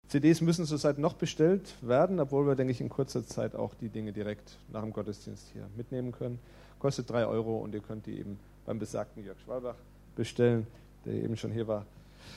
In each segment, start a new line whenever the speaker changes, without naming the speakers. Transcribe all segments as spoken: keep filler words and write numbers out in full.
C Ds müssen zurzeit noch bestellt werden, obwohl wir, denke ich, in kurzer Zeit auch die Dinge direkt nach dem Gottesdienst hier mitnehmen können. Kostet drei Euro und ihr könnt die eben beim besagten Jörg Schwalbach bestellen, der eben schon hier war.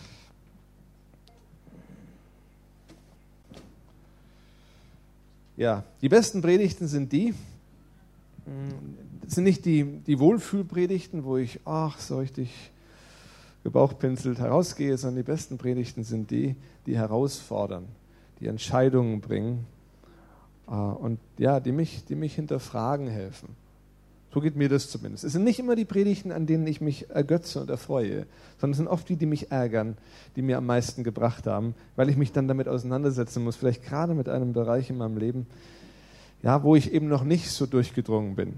Ja, die besten Predigten sind die, das sind nicht die, die Wohlfühlpredigten, wo ich, ach, so richtig gebauchpinselt herausgehe, sondern die besten Predigten sind die, die herausfordern, die Entscheidungen bringen und ja, die mich, die mich hinterfragen helfen. So geht mir das zumindest. Es sind nicht immer die Predigten, an denen ich mich ergötze und erfreue, sondern es sind oft die, die mich ärgern, die mir am meisten gebracht haben, weil ich mich dann damit auseinandersetzen muss, vielleicht gerade mit einem Bereich in meinem Leben, ja, wo ich eben noch nicht so durchgedrungen bin.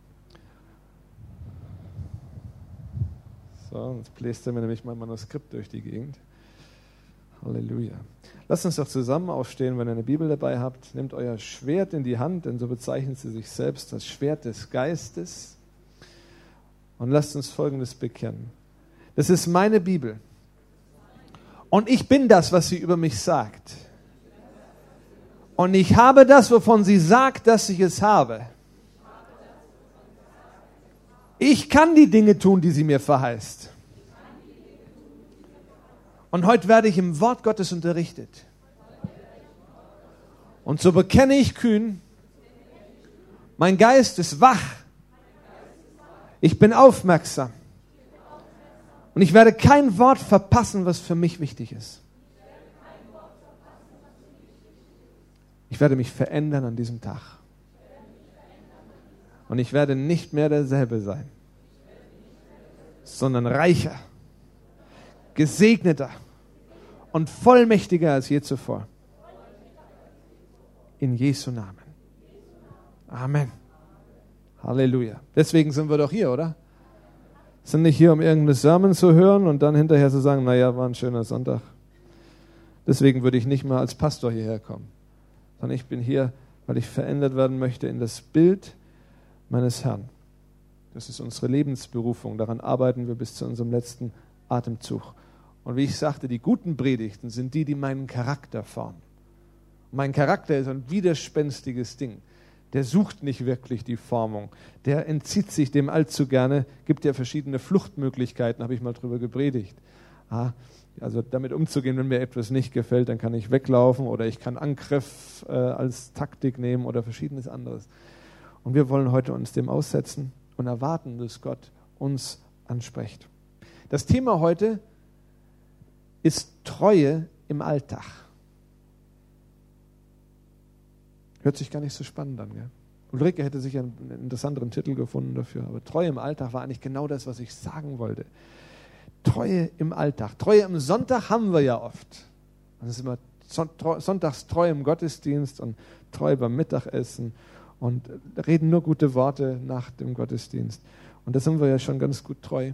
So, jetzt bläst er mir nämlich mein Manuskript durch die Gegend. Halleluja. Lasst uns doch zusammen aufstehen, wenn ihr eine Bibel dabei habt. Nehmt euer Schwert in die Hand, denn so bezeichnen sie sich selbst, das Schwert des Geistes. Und lasst uns Folgendes bekennen. Das ist meine Bibel. Und ich bin das, was sie über mich sagt. Und ich habe das, wovon sie sagt, dass ich es habe. Ich kann die Dinge tun, die sie mir verheißt. Und heute werde ich im Wort Gottes unterrichtet. Und so bekenne ich kühn, mein Geist ist wach. Ich bin aufmerksam. Und ich werde kein Wort verpassen, was für mich wichtig ist. Ich werde mich verändern an diesem Tag. Und ich werde nicht mehr derselbe sein, sondern reicher, gesegneter und vollmächtiger als je zuvor. In Jesu Namen. Amen. Halleluja. Deswegen sind wir doch hier, oder? Sind nicht hier, um irgendeine Sermon zu hören und dann hinterher zu sagen, naja, war ein schöner Sonntag. Deswegen würde ich nicht mal als Pastor hierher kommen, sondern ich bin hier, weil ich verändert werden möchte in das Bild meines Herrn. Das ist unsere Lebensberufung. Daran arbeiten wir bis zu unserem letzten Atemzug. Und wie ich sagte, die guten Predigten sind die, die meinen Charakter formen. Mein Charakter ist ein widerspenstiges Ding. Der sucht nicht wirklich die Formung. Der entzieht sich dem allzu gerne. Gibt ja verschiedene Fluchtmöglichkeiten, habe ich mal drüber gepredigt. Ah, also damit umzugehen, wenn mir etwas nicht gefällt, dann kann ich weglaufen oder ich kann Angriff äh, als Taktik nehmen oder verschiedenes anderes. Und wir wollen heute uns dem aussetzen und erwarten, dass Gott uns anspricht. Das Thema heute ist Treue im Alltag. Hört sich gar nicht so spannend an, gell? Ulrike hätte sich einen interessanteren Titel gefunden dafür, aber Treue im Alltag war eigentlich genau das, was ich sagen wollte. Treue im Alltag. Treue im Sonntag haben wir ja oft. Das ist immer sonntags treu im Gottesdienst und treu beim Mittagessen und reden nur gute Worte nach dem Gottesdienst. Und da sind wir ja schon ganz gut treu.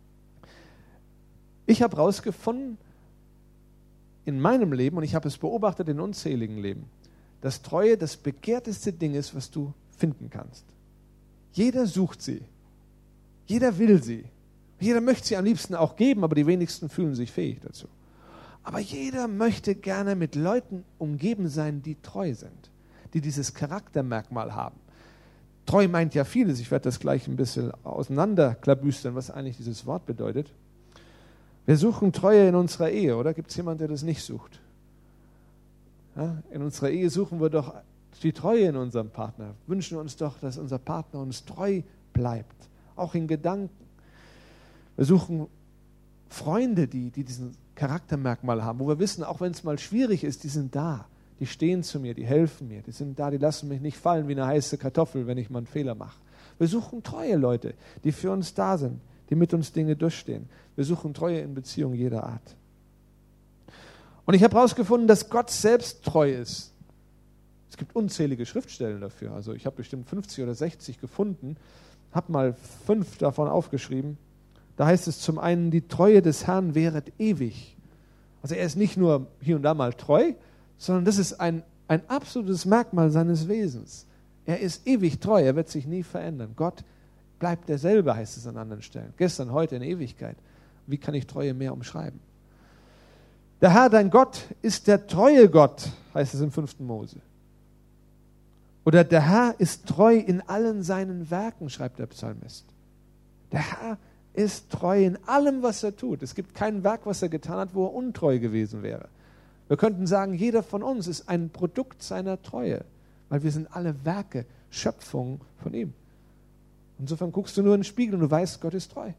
Ich habe herausgefunden, in meinem Leben, und ich habe es beobachtet in unzähligen Leben, dass Treue das begehrteste Ding ist, was du finden kannst. Jeder sucht sie. Jeder will sie. Jeder möchte sie am liebsten auch geben, aber die wenigsten fühlen sich fähig dazu. Aber jeder möchte gerne mit Leuten umgeben sein, die treu sind, die dieses Charaktermerkmal haben. Treu meint ja vieles. Ich werde das gleich ein bisschen auseinanderklabüstern, was eigentlich dieses Wort bedeutet. Wir suchen Treue in unserer Ehe, oder? Gibt es jemanden, der das nicht sucht? Ja, in unserer Ehe suchen wir doch die Treue in unserem Partner. Wünschen uns doch, dass unser Partner uns treu bleibt, auch in Gedanken. Wir suchen Freunde, die, die diesen Charaktermerkmal haben, wo wir wissen, auch wenn es mal schwierig ist, die sind da. Die stehen zu mir, die helfen mir, die sind da, die lassen mich nicht fallen wie eine heiße Kartoffel, wenn ich mal einen Fehler mache. Wir suchen treue Leute, die für uns da sind, die mit uns Dinge durchstehen. Wir suchen Treue in Beziehungen jeder Art. Und ich habe herausgefunden, dass Gott selbst treu ist. Es gibt unzählige Schriftstellen dafür. Also ich habe bestimmt fünfzig oder sechzig gefunden, habe mal fünf davon aufgeschrieben. Da heißt es zum einen, die Treue des Herrn währet ewig. Also er ist nicht nur hier und da mal treu, sondern das ist ein, ein absolutes Merkmal seines Wesens. Er ist ewig treu, er wird sich nie verändern. Gott bleibt derselbe, heißt es an anderen Stellen. Gestern, heute, in Ewigkeit. Wie kann ich Treue mehr umschreiben? Der Herr, dein Gott, ist der treue Gott, heißt es im fünften Mose. Oder der Herr ist treu in allen seinen Werken, schreibt der Psalmist. Der Herr ist treu in allem, was er tut. Es gibt kein Werk, was er getan hat, wo er untreu gewesen wäre. Wir könnten sagen, jeder von uns ist ein Produkt seiner Treue, weil wir sind alle Werke, Schöpfungen von ihm. Insofern guckst du nur in den Spiegel und du weißt, Gott ist treu.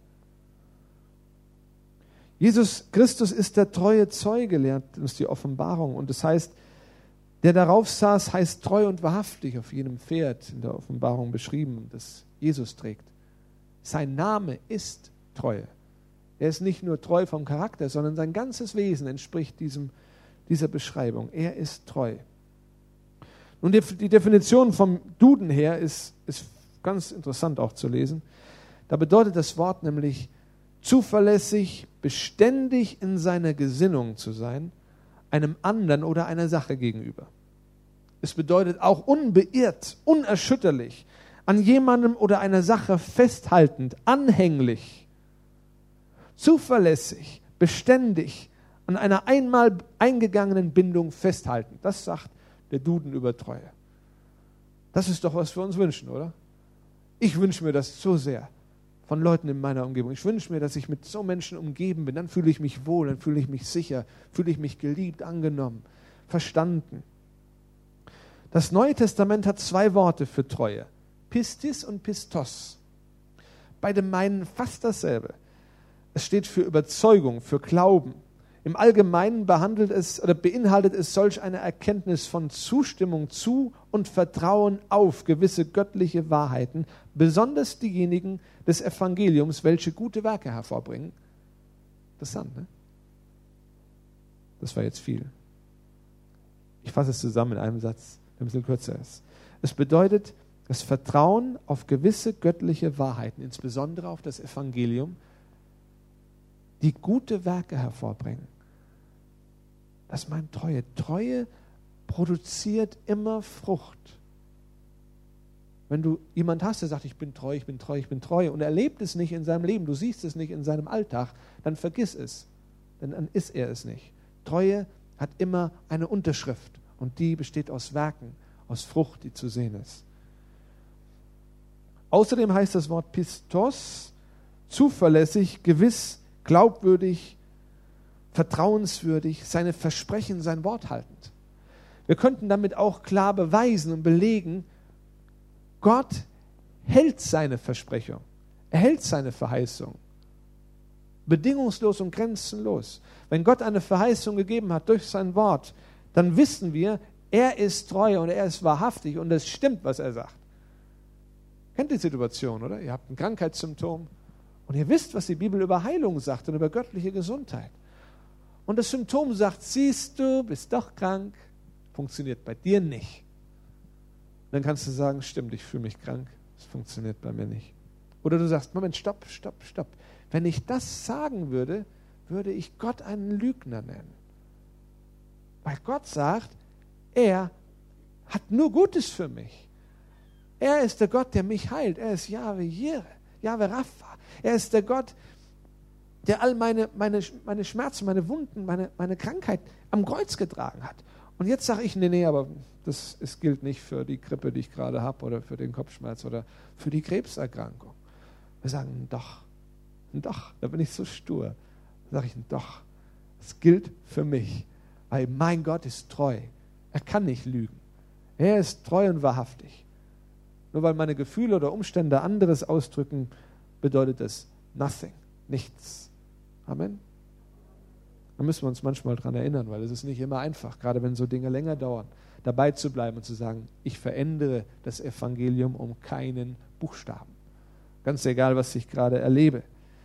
Jesus Christus ist der treue Zeuge, lehrt uns die Offenbarung. Und das heißt, der darauf saß, heißt treu und wahrhaftig, auf jenem Pferd in der Offenbarung beschrieben, das Jesus trägt. Sein Name ist Treue. Er ist nicht nur treu vom Charakter, sondern sein ganzes Wesen entspricht diesem, dieser Beschreibung. Er ist treu. Nun, die, die Definition vom Duden her ist, ist ganz interessant auch zu lesen. Da bedeutet das Wort nämlich zuverlässig, beständig in seiner Gesinnung zu sein, einem anderen oder einer Sache gegenüber. Es bedeutet auch unbeirrt, unerschütterlich, an jemandem oder einer Sache festhaltend, anhänglich, zuverlässig, beständig, an einer einmal eingegangenen Bindung festhalten. Das sagt der Duden über Treue. Das ist doch, was wir uns wünschen, oder? Ich wünsche mir das so sehr von Leuten in meiner Umgebung. Ich wünsche mir, dass ich mit so Menschen umgeben bin. Dann fühle ich mich wohl, dann fühle ich mich sicher, fühle ich mich geliebt, angenommen, verstanden. Das Neue Testament hat zwei Worte für Treue. Pistis und Pistos. Beide meinen fast dasselbe. Es steht für Überzeugung, für Glauben. Im Allgemeinen behandelt es oder beinhaltet es solch eine Erkenntnis von Zustimmung zu und Vertrauen auf gewisse göttliche Wahrheiten, besonders diejenigen des Evangeliums, welche gute Werke hervorbringen. Interessant, ne? Das war jetzt viel. Ich fasse es zusammen in einem Satz, der ein bisschen kürzer ist. Es bedeutet das Vertrauen auf gewisse göttliche Wahrheiten, insbesondere auf das Evangelium, die gute Werke hervorbringen. Das meint Treue. Treue produziert immer Frucht. Wenn du jemand hast, der sagt, ich bin treu, ich bin treu, ich bin treu, und er lebt es nicht in seinem Leben, du siehst es nicht in seinem Alltag, dann vergiss es, denn dann ist er es nicht. Treue hat immer eine Unterschrift und die besteht aus Werken, aus Frucht, die zu sehen ist. Außerdem heißt das Wort Pistos zuverlässig, gewiss, glaubwürdig, vertrauenswürdig, seine Versprechen, sein Wort haltend. Wir könnten damit auch klar beweisen und belegen, Gott hält seine Versprechung, er hält seine Verheißung. Bedingungslos und grenzenlos. Wenn Gott eine Verheißung gegeben hat durch sein Wort, dann wissen wir, er ist treu und er ist wahrhaftig und es stimmt, was er sagt. Kennt die Situation, oder? Ihr habt ein Krankheitssymptom und ihr wisst, was die Bibel über Heilung sagt und über göttliche Gesundheit. Und das Symptom sagt, siehst du, bist doch krank, funktioniert bei dir nicht. Dann kannst du sagen, stimmt, ich fühle mich krank, es funktioniert bei mir nicht. Oder du sagst, Moment, stopp, stopp, stopp. Wenn ich das sagen würde, würde ich Gott einen Lügner nennen. Weil Gott sagt, er hat nur Gutes für mich. Er ist der Gott, der mich heilt. Er ist Jahwe Jireh, Jahwe Rapha. Er ist der Gott, der all meine, meine, meine Schmerzen, meine Wunden, meine, meine Krankheit am Kreuz getragen hat. Und jetzt sage ich, nee, nee, aber das, das gilt nicht für die Grippe, die ich gerade habe, oder für den Kopfschmerz oder für die Krebserkrankung. Wir sagen, doch, doch, da bin ich so stur. Da sage ich, doch, es gilt für mich, weil mein Gott ist treu. Er kann nicht lügen. Er ist treu und wahrhaftig. Nur weil meine Gefühle oder Umstände anderes ausdrücken, bedeutet das nothing, nichts. Amen. Da müssen wir uns manchmal dran erinnern, weil es ist nicht immer einfach, gerade wenn so Dinge länger dauern, dabei zu bleiben und zu sagen, ich verändere das Evangelium um keinen Buchstaben. Ganz egal, was ich gerade erlebe.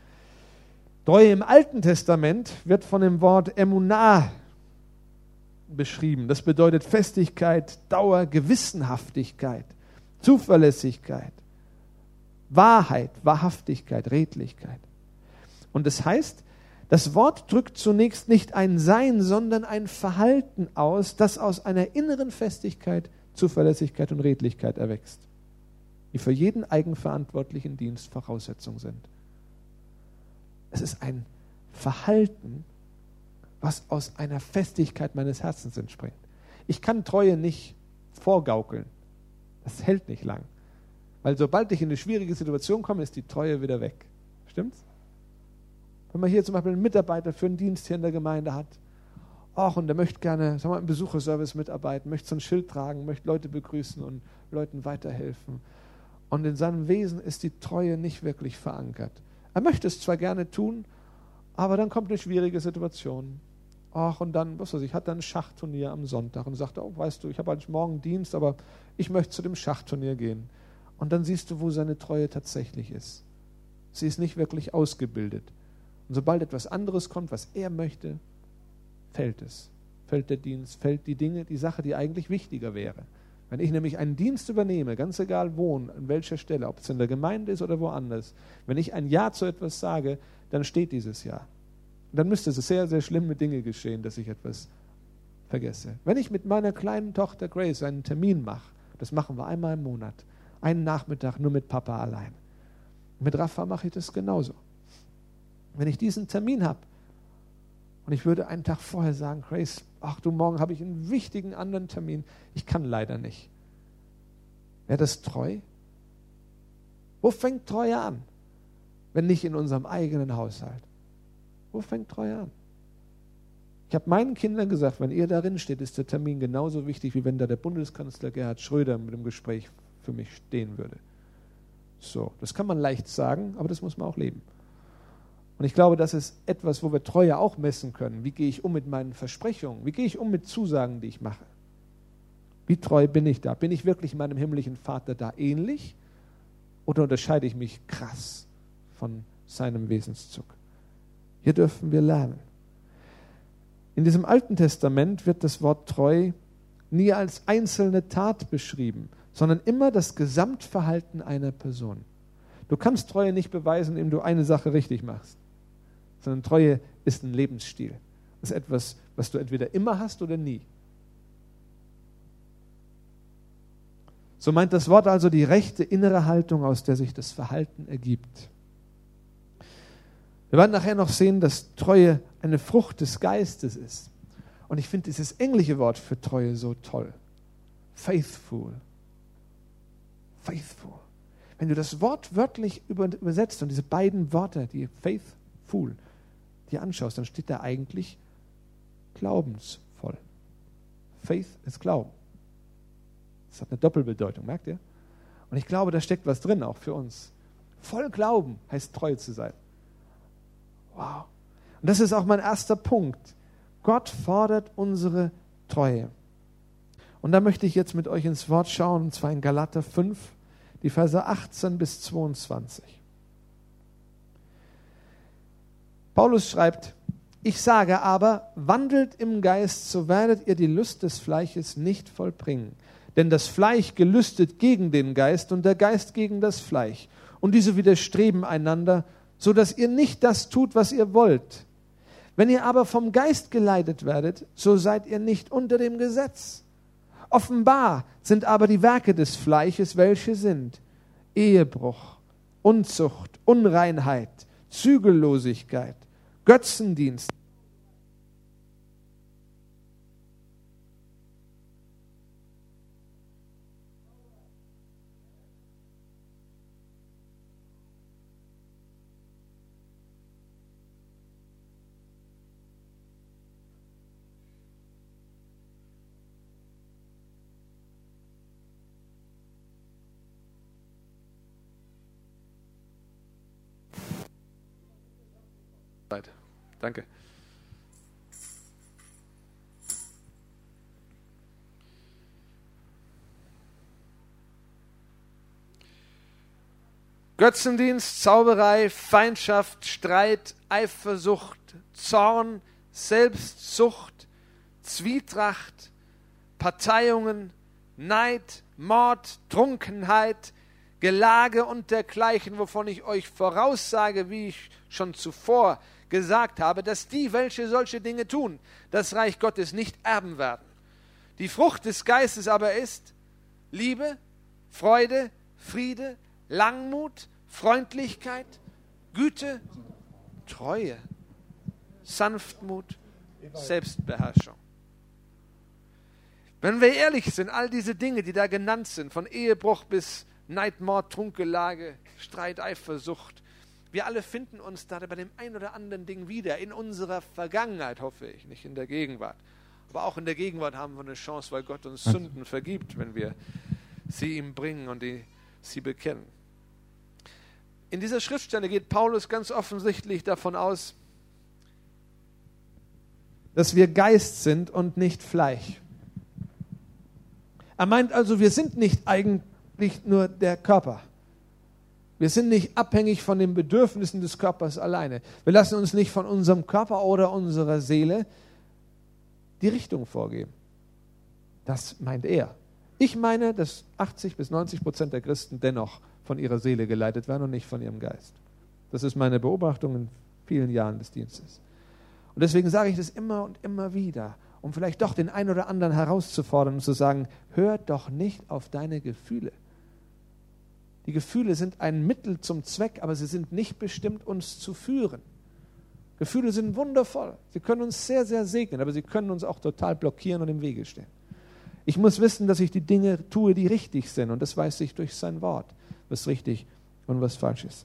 Treue im Alten Testament wird von dem Wort Emunah beschrieben. Das bedeutet Festigkeit, Dauer, Gewissenhaftigkeit, Zuverlässigkeit, Wahrheit, Wahrhaftigkeit, Redlichkeit. Und das heißt, das Wort drückt zunächst nicht ein Sein, sondern ein Verhalten aus, das aus einer inneren Festigkeit, Zuverlässigkeit und Redlichkeit erwächst, die für jeden eigenverantwortlichen Dienst Voraussetzung sind. Es ist ein Verhalten, was aus einer Festigkeit meines Herzens entspringt. Ich kann Treue nicht vorgaukeln. Das hält nicht lang. Weil sobald ich in eine schwierige Situation komme, ist die Treue wieder weg. Stimmt's? Wenn man hier zum Beispiel einen Mitarbeiter für einen Dienst hier in der Gemeinde hat, ach, und der möchte gerne, sagen wir mal, im Besucherservice mitarbeiten, möchte so ein Schild tragen, möchte Leute begrüßen und Leuten weiterhelfen. Und in seinem Wesen ist die Treue nicht wirklich verankert. Er möchte es zwar gerne tun, aber dann kommt eine schwierige Situation. Ach, und dann, was weiß ich, hat er ein Schachturnier am Sonntag und sagt, oh, weißt du, ich habe eigentlich morgen Dienst, aber ich möchte zu dem Schachturnier gehen. Und dann siehst du, wo seine Treue tatsächlich ist. Sie ist nicht wirklich ausgebildet. Und sobald etwas anderes kommt, was er möchte, fällt es. Fällt der Dienst, fällt die Dinge, die Sache, die eigentlich wichtiger wäre. Wenn ich nämlich einen Dienst übernehme, ganz egal wo, an welcher Stelle, ob es in der Gemeinde ist oder woanders, wenn ich ein Ja zu etwas sage, dann steht dieses Ja. Und dann müsste es sehr, sehr schlimme Dinge geschehen, dass ich etwas vergesse. Wenn ich mit meiner kleinen Tochter Grace einen Termin mache, das machen wir einmal im Monat, einen Nachmittag nur mit Papa allein. Mit Rafa mache ich das genauso. Wenn ich diesen Termin habe und ich würde einen Tag vorher sagen, Grace, ach du, morgen habe ich einen wichtigen anderen Termin, ich kann leider nicht. Wäre das treu? Wo fängt Treue an, wenn nicht in unserem eigenen Haushalt? Wo fängt Treue an? Ich habe meinen Kindern gesagt, wenn ihr darin steht, ist der Termin genauso wichtig, wie wenn da der Bundeskanzler Gerhard Schröder mit dem Gespräch für mich stehen würde. So, das kann man leicht sagen, aber das muss man auch leben. Und ich glaube, das ist etwas, wo wir Treue auch messen können. Wie gehe ich um mit meinen Versprechungen? Wie gehe ich um mit Zusagen, die ich mache? Wie treu bin ich da? Bin ich wirklich meinem himmlischen Vater da ähnlich? Oder unterscheide ich mich krass von seinem Wesenszug? Hier dürfen wir lernen. In diesem Alten Testament wird das Wort treu nie als einzelne Tat beschrieben, sondern immer das Gesamtverhalten einer Person. Du kannst Treue nicht beweisen, indem du eine Sache richtig machst, sondern Treue ist ein Lebensstil. Das ist etwas, was du entweder immer hast oder nie. So meint das Wort also die rechte innere Haltung, aus der sich das Verhalten ergibt. Wir werden nachher noch sehen, dass Treue eine Frucht des Geistes ist. Und ich finde dieses englische Wort für Treue so toll. Faithful. Faithful. Wenn du das Wort wörtlich übersetzt und diese beiden Worte, die faithful, dir anschaust, dann steht da eigentlich glaubensvoll. Faith ist Glauben. Das hat eine Doppelbedeutung, merkt ihr? Und ich glaube, da steckt was drin, auch für uns. Voll Glauben heißt treu zu sein. Wow. Und das ist auch mein erster Punkt. Gott fordert unsere Treue. Und da möchte ich jetzt mit euch ins Wort schauen, und zwar in Galater fünf, die Verse achtzehn bis zweiundzwanzig. Paulus schreibt, ich sage aber, wandelt im Geist, so werdet ihr die Lust des Fleisches nicht vollbringen. Denn das Fleisch gelüstet gegen den Geist und der Geist gegen das Fleisch. Und diese widerstreben einander, so dass ihr nicht das tut, was ihr wollt. Wenn ihr aber vom Geist geleitet werdet, so seid ihr nicht unter dem Gesetz. Offenbar sind aber die Werke des Fleisches, welche sind Ehebruch, Unzucht, Unreinheit, Zügellosigkeit, Götzendienst, Danke. Götzendienst, Zauberei, Feindschaft, Streit, Eifersucht, Zorn, Selbstsucht, Zwietracht, Parteiungen, Neid, Mord, Trunkenheit, Gelage und dergleichen, wovon ich euch voraussage, wie ich schon zuvor gesagt habe, dass die, welche solche Dinge tun, das Reich Gottes nicht erben werden. Die Frucht des Geistes aber ist Liebe, Freude, Friede, Langmut, Freundlichkeit, Güte, Treue, Sanftmut Selbstbeherrschung. Wenn wir ehrlich sind, all diese Dinge, die da genannt sind, von Ehebruch bis Neid, Mord, Trunkelage, Streit, Eifersucht, wir alle finden uns da bei dem ein oder anderen Ding wieder, in unserer Vergangenheit, hoffe ich, nicht in der Gegenwart. Aber auch in der Gegenwart haben wir eine Chance, weil Gott uns Sünden vergibt, wenn wir sie ihm bringen und die, sie bekennen. In dieser Schriftstelle geht Paulus ganz offensichtlich davon aus, dass wir Geist sind und nicht Fleisch. Er meint also, wir sind nicht eigentlich nur der Körper. Wir sind nicht abhängig von den Bedürfnissen des Körpers alleine. Wir lassen uns nicht von unserem Körper oder unserer Seele die Richtung vorgeben. Das meint er. Ich meine, dass achtzig bis neunzig Prozent der Christen dennoch von ihrer Seele geleitet werden und nicht von ihrem Geist. Das ist meine Beobachtung in vielen Jahren des Dienstes. Und deswegen sage ich das immer und immer wieder, um vielleicht doch den einen oder anderen herauszufordern und zu sagen, hör doch nicht auf deine Gefühle. Die Gefühle sind ein Mittel zum Zweck, aber sie sind nicht bestimmt, uns zu führen. Gefühle sind wundervoll. Sie können uns sehr, sehr segnen, aber sie können uns auch total blockieren und im Wege stehen. Ich muss wissen, dass ich die Dinge tue, die richtig sind, und das weiß ich durch sein Wort, was richtig und was falsch ist.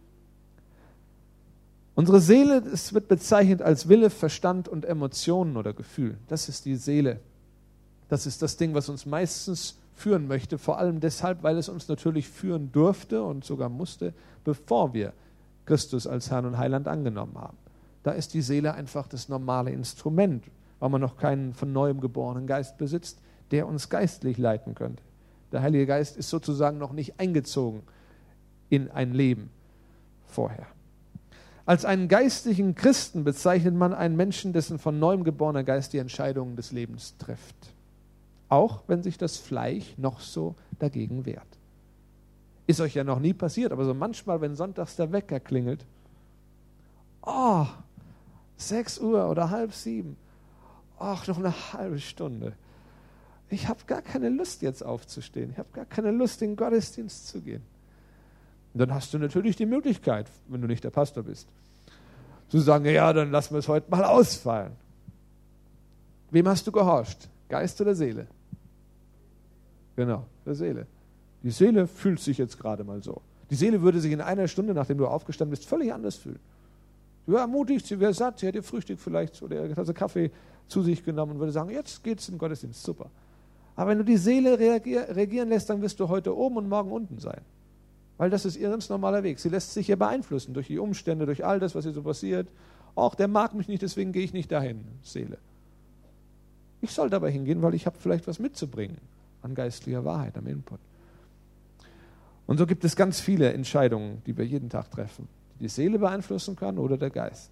Unsere Seele, es wird bezeichnet als Wille, Verstand und Emotionen oder Gefühl. Das ist die Seele. Das ist das Ding, was uns meistens führen möchte, vor allem deshalb, weil es uns natürlich führen durfte und sogar musste, bevor wir Christus als Herrn und Heiland angenommen haben. Da ist die Seele einfach das normale Instrument, weil man noch keinen von neuem geborenen Geist besitzt, der uns geistlich leiten könnte. Der Heilige Geist ist sozusagen noch nicht eingezogen in ein Leben vorher. Als einen geistlichen Christen bezeichnet man einen Menschen, dessen von neuem geborener Geist die Entscheidungen des Lebens trifft. Auch wenn sich das Fleisch noch so dagegen wehrt. Ist euch ja noch nie passiert, aber so manchmal, wenn sonntags der Wecker klingelt, oh, sechs Uhr oder halb sieben, ach, noch eine halbe Stunde. Ich habe gar keine Lust jetzt aufzustehen. Ich habe gar keine Lust, in den Gottesdienst zu gehen. Und dann hast du natürlich die Möglichkeit, wenn du nicht der Pastor bist, zu sagen, ja, dann lassen wir es heute mal ausfallen. Wem hast du gehorcht? Geist oder Seele? Genau, der Seele. Die Seele fühlt sich jetzt gerade mal so. Die Seele würde sich in einer Stunde, nachdem du aufgestanden bist, völlig anders fühlen. Sie wäre ermutigt, sie wäre satt, sie hätte ihr Frühstück vielleicht oder eine Tasse Kaffee zu sich genommen und würde sagen, jetzt geht's in den Gottesdienst, super. Aber wenn du die Seele reagier, regieren lässt, dann wirst du heute oben und morgen unten sein. Weil das ist ihr ganz normaler Weg. Sie lässt sich ja beeinflussen durch die Umstände, durch all das, was ihr so passiert. Auch der mag mich nicht, deswegen gehe ich nicht dahin, Seele. Ich soll dabei hingehen, weil ich habe vielleicht was mitzubringen an geistlicher Wahrheit, am Input. Und so gibt es ganz viele Entscheidungen, die wir jeden Tag treffen, die die Seele beeinflussen kann oder der Geist.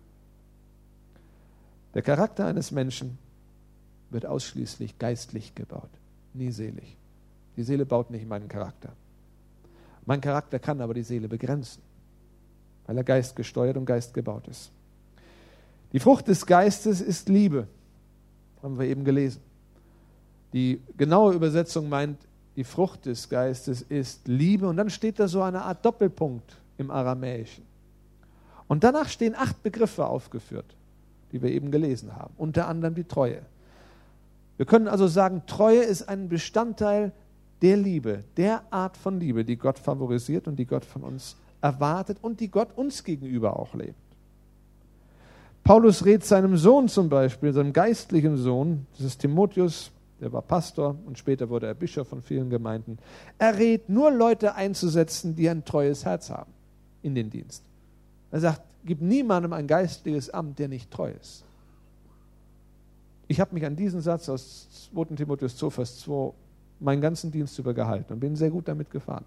Der Charakter eines Menschen wird ausschließlich geistlich gebaut, nie seelisch. Die Seele baut nicht meinen Charakter. Mein Charakter kann aber die Seele begrenzen, weil er geistgesteuert und geistgebaut ist. Die Frucht des Geistes ist Liebe, haben wir eben gelesen. Die genaue Übersetzung meint, die Frucht des Geistes ist Liebe, und dann steht da so eine Art Doppelpunkt im Aramäischen. Und danach stehen acht Begriffe aufgeführt, die wir eben gelesen haben, unter anderem die Treue. Wir können also sagen, Treue ist ein Bestandteil der Liebe, der Art von Liebe, die Gott favorisiert und die Gott von uns erwartet und die Gott uns gegenüber auch lebt. Paulus rät seinem Sohn zum Beispiel, seinem geistlichen Sohn, das ist Timotheus, der war Pastor und später wurde er Bischof von vielen Gemeinden. Er rät nur Leute einzusetzen, die ein treues Herz haben in den Dienst. Er sagt, gib niemandem ein geistliches Amt, der nicht treu ist. Ich habe mich an diesen Satz aus zweiten Timotheus zwei, Vers zwei meinen ganzen Dienst über gehalten und bin sehr gut damit gefahren.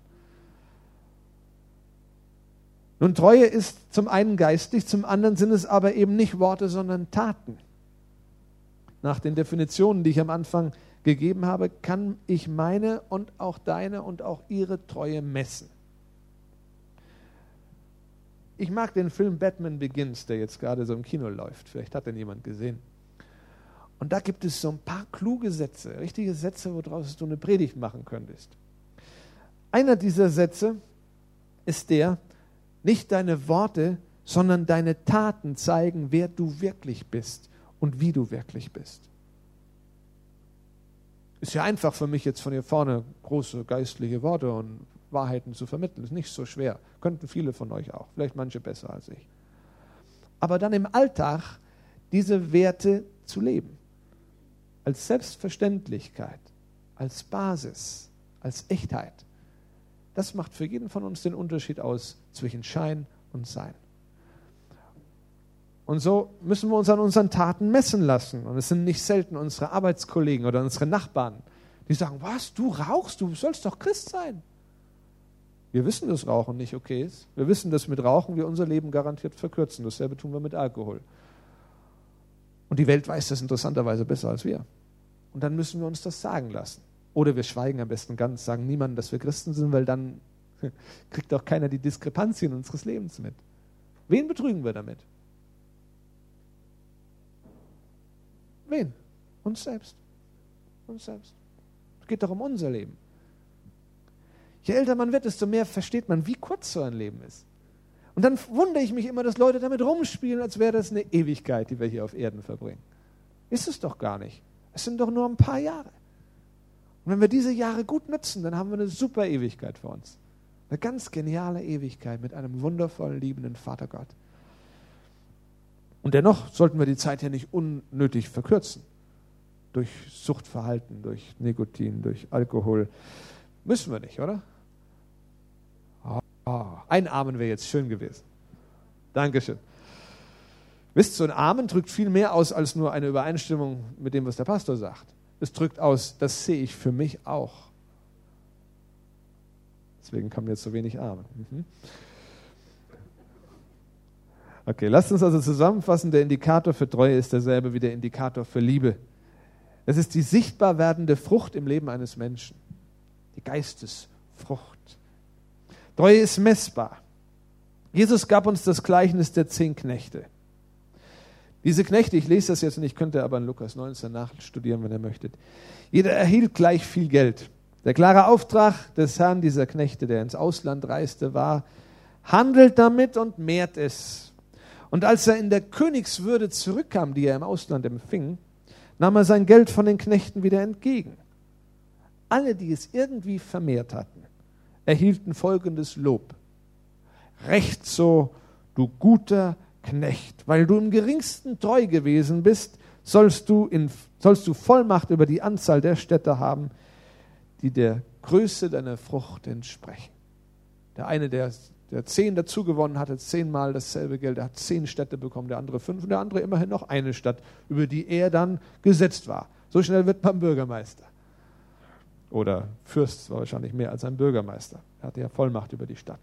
Nun, Treue ist zum einen geistlich, zum anderen sind es aber eben nicht Worte, sondern Taten. Nach den Definitionen, die ich am Anfang gegeben habe, kann ich meine und auch deine und auch ihre Treue messen. Ich mag den Film Batman Begins, der jetzt gerade so im Kino läuft. Vielleicht hat den jemand gesehen. Und da gibt es so ein paar kluge Sätze, richtige Sätze, woraus du eine Predigt machen könntest. Einer dieser Sätze ist der, nicht deine Worte, sondern deine Taten zeigen, wer du wirklich bist und wie du wirklich bist. Ist ja einfach für mich jetzt von hier vorne große geistliche Worte und Wahrheiten zu vermitteln. Ist nicht so schwer. Könnten viele von euch auch. Vielleicht manche besser als ich. Aber dann im Alltag diese Werte zu leben. Als Selbstverständlichkeit, als Basis, als Echtheit. Das macht für jeden von uns den Unterschied aus zwischen Schein und Sein. Und so müssen wir uns an unseren Taten messen lassen. Und es sind nicht selten unsere Arbeitskollegen oder unsere Nachbarn, die sagen, was, du rauchst, du sollst doch Christ sein. Wir wissen, dass Rauchen nicht okay ist. Wir wissen, dass mit Rauchen wir unser Leben garantiert verkürzen. Dasselbe tun wir mit Alkohol. Und die Welt weiß das interessanterweise besser als wir. Und dann müssen wir uns das sagen lassen. Oder wir schweigen am besten ganz, sagen niemandem, dass wir Christen sind, weil dann kriegt auch keiner die Diskrepanzien unseres Lebens mit. Wen betrügen wir damit? Wen? Uns selbst. Uns selbst. Es geht doch um unser Leben. Je älter man wird, desto mehr versteht man, wie kurz so ein Leben ist. Und dann wundere ich mich immer, dass Leute damit rumspielen, als wäre das eine Ewigkeit, die wir hier auf Erden verbringen. Ist es doch gar nicht. Es sind doch nur ein paar Jahre. Und wenn wir diese Jahre gut nutzen, dann haben wir eine super Ewigkeit vor uns. Eine ganz geniale Ewigkeit mit einem wundervollen, liebenden Vater Gott. Und dennoch sollten wir die Zeit ja nicht unnötig verkürzen. Durch Suchtverhalten, durch Nikotin, durch Alkohol. Müssen wir nicht, oder? Oh, ein Amen wäre jetzt schön gewesen. Dankeschön. Wisst, so ein Amen drückt viel mehr aus als nur eine Übereinstimmung mit dem, was der Pastor sagt. Es drückt aus, das sehe ich für mich auch. Deswegen kam jetzt so wenig Amen. Mhm. Okay, lasst uns also zusammenfassen, der Indikator für Treue ist derselbe wie der Indikator für Liebe. Es ist die sichtbar werdende Frucht im Leben eines Menschen. Die Geistesfrucht. Treue ist messbar. Jesus gab uns das Gleichnis der zehn Knechte. Diese Knechte, ich lese das jetzt nicht, könnt ihr aber in Lukas neunzehn nachstudieren, wenn ihr möchtet. Jeder erhielt gleich viel Geld. Der klare Auftrag des Herrn dieser Knechte, der ins Ausland reiste, war, handelt damit und mehrt es. Und als er in der Königswürde zurückkam, die er im Ausland empfing, nahm er sein Geld von den Knechten wieder entgegen. Alle, die es irgendwie vermehrt hatten, erhielten folgendes Lob. Recht so, du guter Knecht, weil du im geringsten treu gewesen bist, sollst du, in, sollst du Vollmacht über die Anzahl der Städte haben, die der Größe deiner Frucht entsprechen. Der eine, der, der zehn dazu gewonnen hatte, zehnmal dasselbe Geld, der hat zehn Städte bekommen, der andere fünf und der andere immerhin noch eine Stadt, über die er dann gesetzt war. So schnell wird man Bürgermeister. Oder Fürst war wahrscheinlich mehr als ein Bürgermeister. Er hatte ja Vollmacht über die Stadt.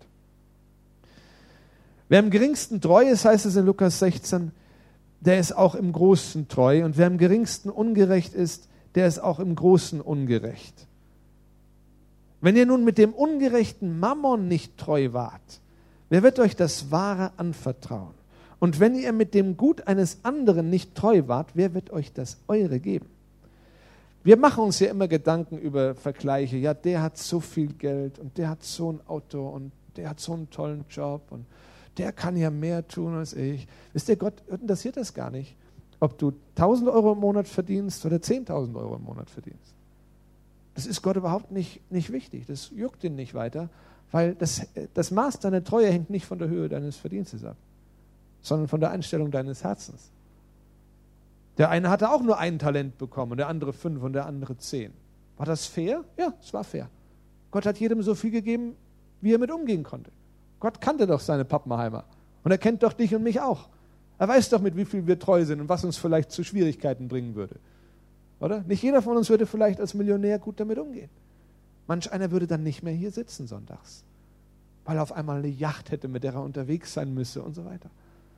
Wer im geringsten treu ist, heißt es in Lukas sechzehn, der ist auch im Großen treu. Und wer im geringsten ungerecht ist, der ist auch im Großen ungerecht. Wenn ihr nun mit dem ungerechten Mammon nicht treu wart, wer wird euch das Wahre anvertrauen? Und wenn ihr mit dem Gut eines anderen nicht treu wart, wer wird euch das Eure geben? Wir machen uns ja immer Gedanken über Vergleiche. Ja, der hat so viel Geld und der hat so ein Auto und der hat so einen tollen Job und der kann ja mehr tun als ich. Wisst ihr, Gott interessiert das gar nicht, ob du tausend Euro im Monat verdienst oder zehntausend Euro im Monat verdienst. Das ist Gott überhaupt nicht, nicht wichtig. Das juckt ihn nicht weiter, weil das, das Maß deiner Treue hängt nicht von der Höhe deines Verdienstes ab, sondern von der Einstellung deines Herzens. Der eine hatte auch nur ein Talent bekommen, der andere fünf und der andere zehn. War das fair? Ja, es war fair. Gott hat jedem so viel gegeben, wie er mit umgehen konnte. Gott kannte doch seine Pappenheimer und er kennt doch dich und mich auch. Er weiß doch, mit wie viel wir treu sind und was uns vielleicht zu Schwierigkeiten bringen würde. Oder? Nicht jeder von uns würde vielleicht als Millionär gut damit umgehen. Manch einer würde dann nicht mehr hier sitzen sonntags, weil er auf einmal eine Yacht hätte, mit der er unterwegs sein müsse und so weiter.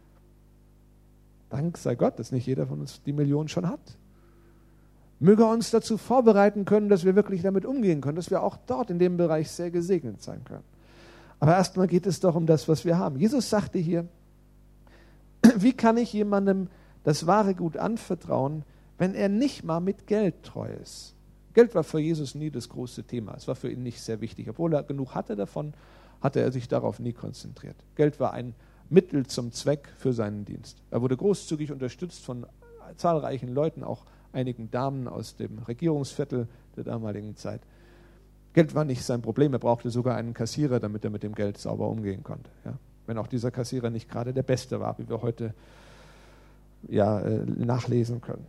Dank sei Gott, dass nicht jeder von uns die Million schon hat. Möge er uns dazu vorbereiten können, dass wir wirklich damit umgehen können, dass wir auch dort in dem Bereich sehr gesegnet sein können. Aber erstmal geht es doch um das, was wir haben. Jesus sagte hier, wie kann ich jemandem das wahre Gut anvertrauen, wenn er nicht mal mit Geld treu ist? Geld war für Jesus nie das große Thema. Es war für ihn nicht sehr wichtig. Obwohl er genug hatte davon, hatte er sich darauf nie konzentriert. Geld war ein Mittel zum Zweck für seinen Dienst. Er wurde großzügig unterstützt von zahlreichen Leuten, auch einigen Damen aus dem Regierungsviertel der damaligen Zeit. Geld war nicht sein Problem, er brauchte sogar einen Kassierer, damit er mit dem Geld sauber umgehen konnte. Ja. Wenn auch dieser Kassierer nicht gerade der Beste war, wie wir heute ja, äh, nachlesen können.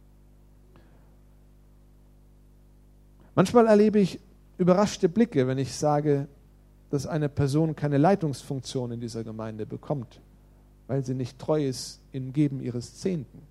Manchmal erlebe ich überraschte Blicke, wenn ich sage, dass eine Person keine Leitungsfunktion in dieser Gemeinde bekommt, weil sie nicht treu ist im Geben ihres Zehnten.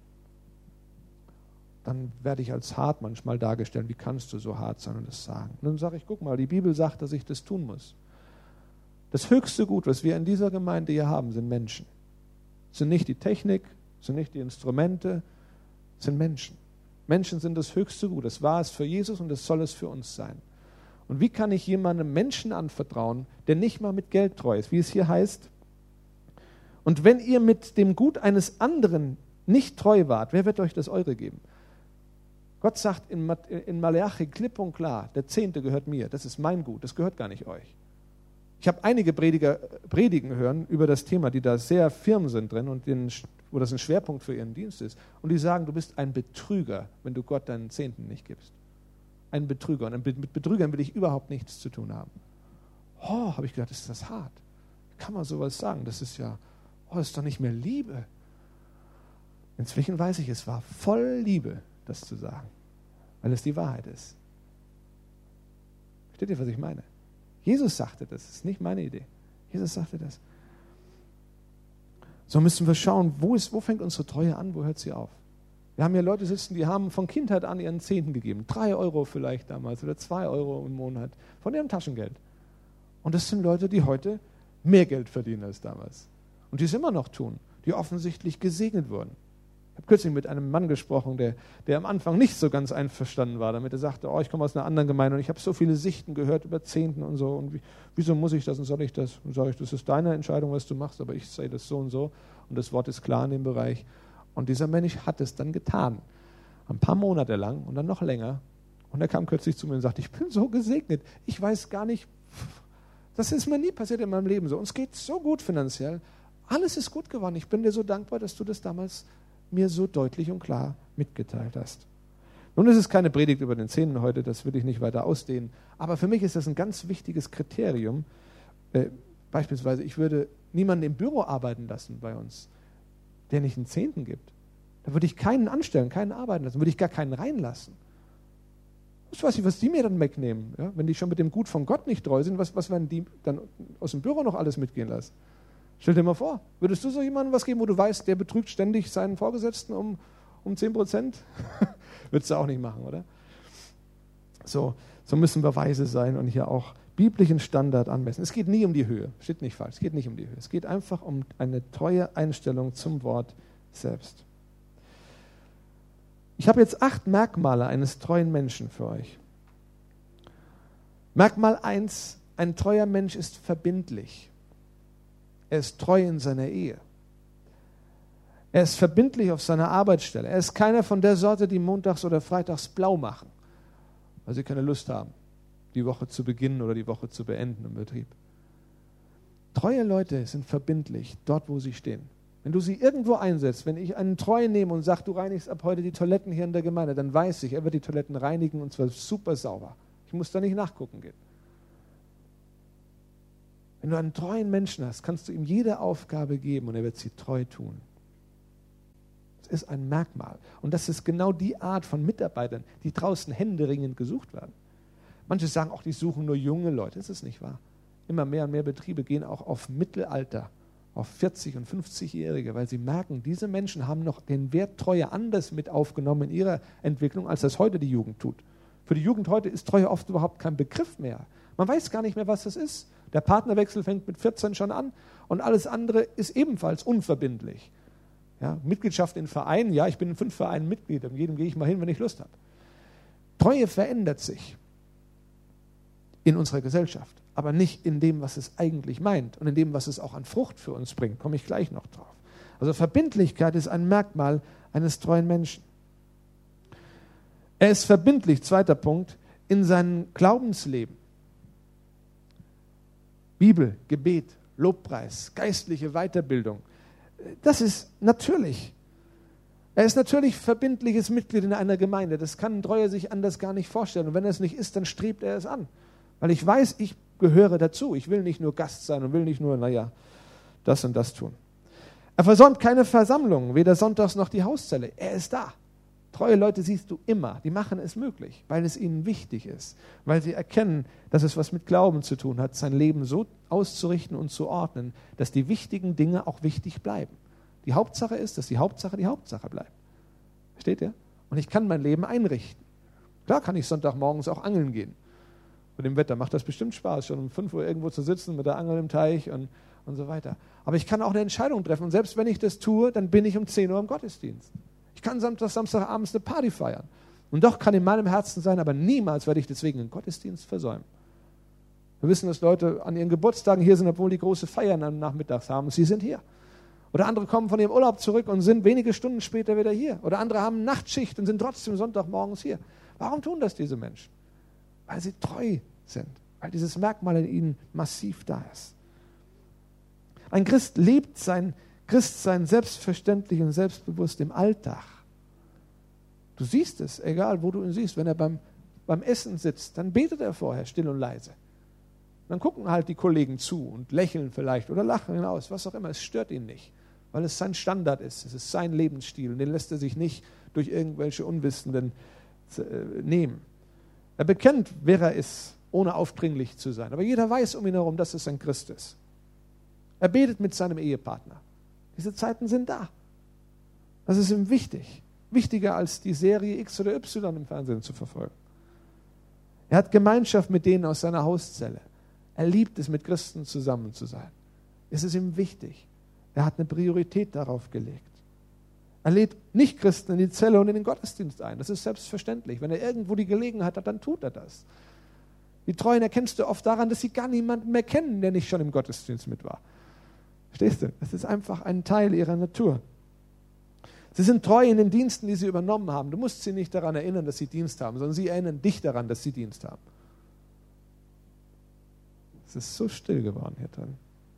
Dann werde ich als hart manchmal dargestellt. Wie kannst du so hart sein und das sagen? Und dann sage ich, guck mal, die Bibel sagt, dass ich das tun muss. Das höchste Gut, was wir in dieser Gemeinde hier haben, sind Menschen. Es sind nicht die Technik, es sind nicht die Instrumente, es sind Menschen. Menschen sind das höchste Gut. Das war es für Jesus und das soll es für uns sein. Und wie kann ich jemandem Menschen anvertrauen, der nicht mal mit Geld treu ist, wie es hier heißt? Und wenn ihr mit dem Gut eines anderen nicht treu wart, wer wird euch das eure geben? Gott sagt in, in Maleachi klipp und klar, der Zehnte gehört mir, das ist mein Gut, das gehört gar nicht euch. Ich habe einige Prediger predigen hören über das Thema, die da sehr firm sind drin und den, wo das ein Schwerpunkt für ihren Dienst ist. Und die sagen, du bist ein Betrüger, wenn du Gott deinen Zehnten nicht gibst. Ein Betrüger. Und mit Betrügern will ich überhaupt nichts zu tun haben. Oh, habe ich gedacht, ist das hart. Kann man sowas sagen? Das ist ja, oh, das ist doch nicht mehr Liebe. Inzwischen weiß ich, es war voll Liebe, das zu sagen, weil es die Wahrheit ist. Versteht ihr, was ich meine? Jesus sagte das, das ist nicht meine Idee. Jesus sagte das. So müssen wir schauen, wo, ist, wo fängt unsere Treue an, wo hört sie auf? Wir haben hier Leute sitzen, die haben von Kindheit an ihren Zehnten gegeben. Drei Euro vielleicht damals oder zwei Euro im Monat von ihrem Taschengeld. Und das sind Leute, die heute mehr Geld verdienen als damals. Und die es immer noch tun, die offensichtlich gesegnet wurden. Ich habe kürzlich mit einem Mann gesprochen, der, der am Anfang nicht so ganz einverstanden war damit. Er sagte, oh, ich komme aus einer anderen Gemeinde und ich habe so viele Sichten gehört über Zehnten und so. Und wie, wieso muss ich das und soll ich das? Und sage ich, das ist deine Entscheidung, was du machst, aber ich sehe das so und so. Und das Wort ist klar in dem Bereich. Und dieser Mensch hat es dann getan. Ein paar Monate lang und dann noch länger. Und er kam kürzlich zu mir und sagte, ich bin so gesegnet. Ich weiß gar nicht, das ist mir nie passiert in meinem Leben so. Uns geht so gut finanziell. Alles ist gut geworden. Ich bin dir so dankbar, dass du das damals mir so deutlich und klar mitgeteilt hast. Nun ist es keine Predigt über den Zehnten heute, das will ich nicht weiter ausdehnen. Aber für mich ist das ein ganz wichtiges Kriterium. Äh, beispielsweise, ich würde niemanden im Büro arbeiten lassen bei uns, der nicht einen Zehnten gibt. Da würde ich keinen anstellen, keinen arbeiten lassen, würde ich gar keinen reinlassen. Ich weiß nicht, was die mir dann wegnehmen. Ja? Wenn die schon mit dem Gut von Gott nicht treu sind, was, was werden die dann aus dem Büro noch alles mitgehen lassen? Stell dir mal vor, würdest du so jemandem was geben, wo du weißt, der betrügt ständig seinen Vorgesetzten um, um zehn Prozent? Würdest du auch nicht machen, oder? So, so müssen wir weise sein und hier auch biblischen Standard anmessen. Es geht nie um die Höhe, steht nicht falsch, es geht nicht um die Höhe. Es geht einfach um eine treue Einstellung zum Wort selbst. Ich habe jetzt acht Merkmale eines treuen Menschen für euch. Merkmal eins, ein treuer Mensch ist verbindlich. Er ist treu in seiner Ehe. Er ist verbindlich auf seiner Arbeitsstelle. Er ist keiner von der Sorte, die montags oder freitags blau machen, weil sie keine Lust haben, die Woche zu beginnen oder die Woche zu beenden im Betrieb. Treue Leute sind verbindlich dort, wo sie stehen. Wenn du sie irgendwo einsetzt, wenn ich einen Treuen nehme und sage, du reinigst ab heute die Toiletten hier in der Gemeinde, dann weiß ich, er wird die Toiletten reinigen und zwar super sauber. Ich muss da nicht nachgucken gehen. Wenn du einen treuen Menschen hast, kannst du ihm jede Aufgabe geben und er wird sie treu tun. Das ist ein Merkmal. Und das ist genau die Art von Mitarbeitern, die draußen händeringend gesucht werden. Manche sagen auch, die suchen nur junge Leute. Das ist nicht wahr. Immer mehr und mehr Betriebe gehen auch auf Mittelalter, auf vierzig- und fünfzigjährige, weil sie merken, diese Menschen haben noch den Wert Treue anders mit aufgenommen in ihrer Entwicklung, als das heute die Jugend tut. Für die Jugend heute ist Treue oft überhaupt kein Begriff mehr. Man weiß gar nicht mehr, was das ist. Der Partnerwechsel fängt mit vierzehn schon an und alles andere ist ebenfalls unverbindlich. Ja, Mitgliedschaft in Vereinen, ja, ich bin in fünf Vereinen Mitglied, in jedem gehe ich mal hin, wenn ich Lust habe. Treue verändert sich in unserer Gesellschaft, aber nicht in dem, was es eigentlich meint und in dem, was es auch an Frucht für uns bringt. Komme ich gleich noch drauf. Also Verbindlichkeit ist ein Merkmal eines treuen Menschen. Er ist verbindlich, zweiter Punkt, in seinem Glaubensleben. Bibel, Gebet, Lobpreis, geistliche Weiterbildung. Das ist natürlich. Er ist natürlich verbindliches Mitglied in einer Gemeinde. Das kann ein Treuer sich anders gar nicht vorstellen. Und wenn er es nicht ist, dann strebt er es an. Weil ich weiß, ich gehöre dazu. Ich will nicht nur Gast sein und will nicht nur, naja, das und das tun. Er versäumt keine Versammlungen, weder sonntags noch die Hauszelle. Er ist da. Treue Leute siehst du immer. Die machen es möglich, weil es ihnen wichtig ist. Weil sie erkennen, dass es was mit Glauben zu tun hat, sein Leben so auszurichten und zu ordnen, dass die wichtigen Dinge auch wichtig bleiben. Die Hauptsache ist, dass die Hauptsache die Hauptsache bleibt. Versteht ihr? Und ich kann mein Leben einrichten. Klar kann ich Sonntagmorgens auch angeln gehen. Bei dem Wetter macht das bestimmt Spaß, schon um fünf Uhr irgendwo zu sitzen mit der Angel im Teich und, und so weiter. Aber ich kann auch eine Entscheidung treffen. Und selbst wenn ich das tue, dann bin ich um zehn Uhr im Gottesdienst. Ich kann Samstag, Samstagabends eine Party feiern. Und doch kann in meinem Herzen sein, aber niemals werde ich deswegen einen Gottesdienst versäumen. Wir wissen, dass Leute an ihren Geburtstagen hier sind, obwohl die große Feiern am Nachmittags haben. Sie sind hier. Oder andere kommen von ihrem Urlaub zurück und sind wenige Stunden später wieder hier. Oder andere haben Nachtschicht und sind trotzdem Sonntagmorgens hier. Warum tun das diese Menschen? Weil sie treu sind. Weil dieses Merkmal in ihnen massiv da ist. Ein Christ lebt sein Christsein selbstverständlich und selbstbewusst im Alltag. Du siehst es, egal wo du ihn siehst. Wenn er beim, beim Essen sitzt, dann betet er vorher still und leise. Dann gucken halt die Kollegen zu und lächeln vielleicht oder lachen hinaus, was auch immer. Es stört ihn nicht, weil es sein Standard ist. Es ist sein Lebensstil und den lässt er sich nicht durch irgendwelche Unwissenden äh, nehmen. Er bekennt, wer er ist, ohne aufdringlich zu sein. Aber jeder weiß um ihn herum, dass es ein Christ ist. Er betet mit seinem Ehepartner. Diese Zeiten sind da. Das ist ihm wichtig. Wichtiger als die Serie X oder Y im Fernsehen zu verfolgen. Er hat Gemeinschaft mit denen aus seiner Hauszelle. Er liebt es, mit Christen zusammen zu sein. Es ist ihm wichtig. Er hat eine Priorität darauf gelegt. Er lädt Nicht-Christen in die Zelle und in den Gottesdienst ein. Das ist selbstverständlich. Wenn er irgendwo die Gelegenheit hat, dann tut er das. Die Treuen erkennst du oft daran, dass sie gar niemanden mehr kennen, der nicht schon im Gottesdienst mit war. Verstehst du? Das ist einfach ein Teil ihrer Natur. Sie sind treu in den Diensten, die sie übernommen haben. Du musst sie nicht daran erinnern, dass sie Dienst haben, sondern sie erinnern dich daran, dass sie Dienst haben. Es ist so still geworden hier drin.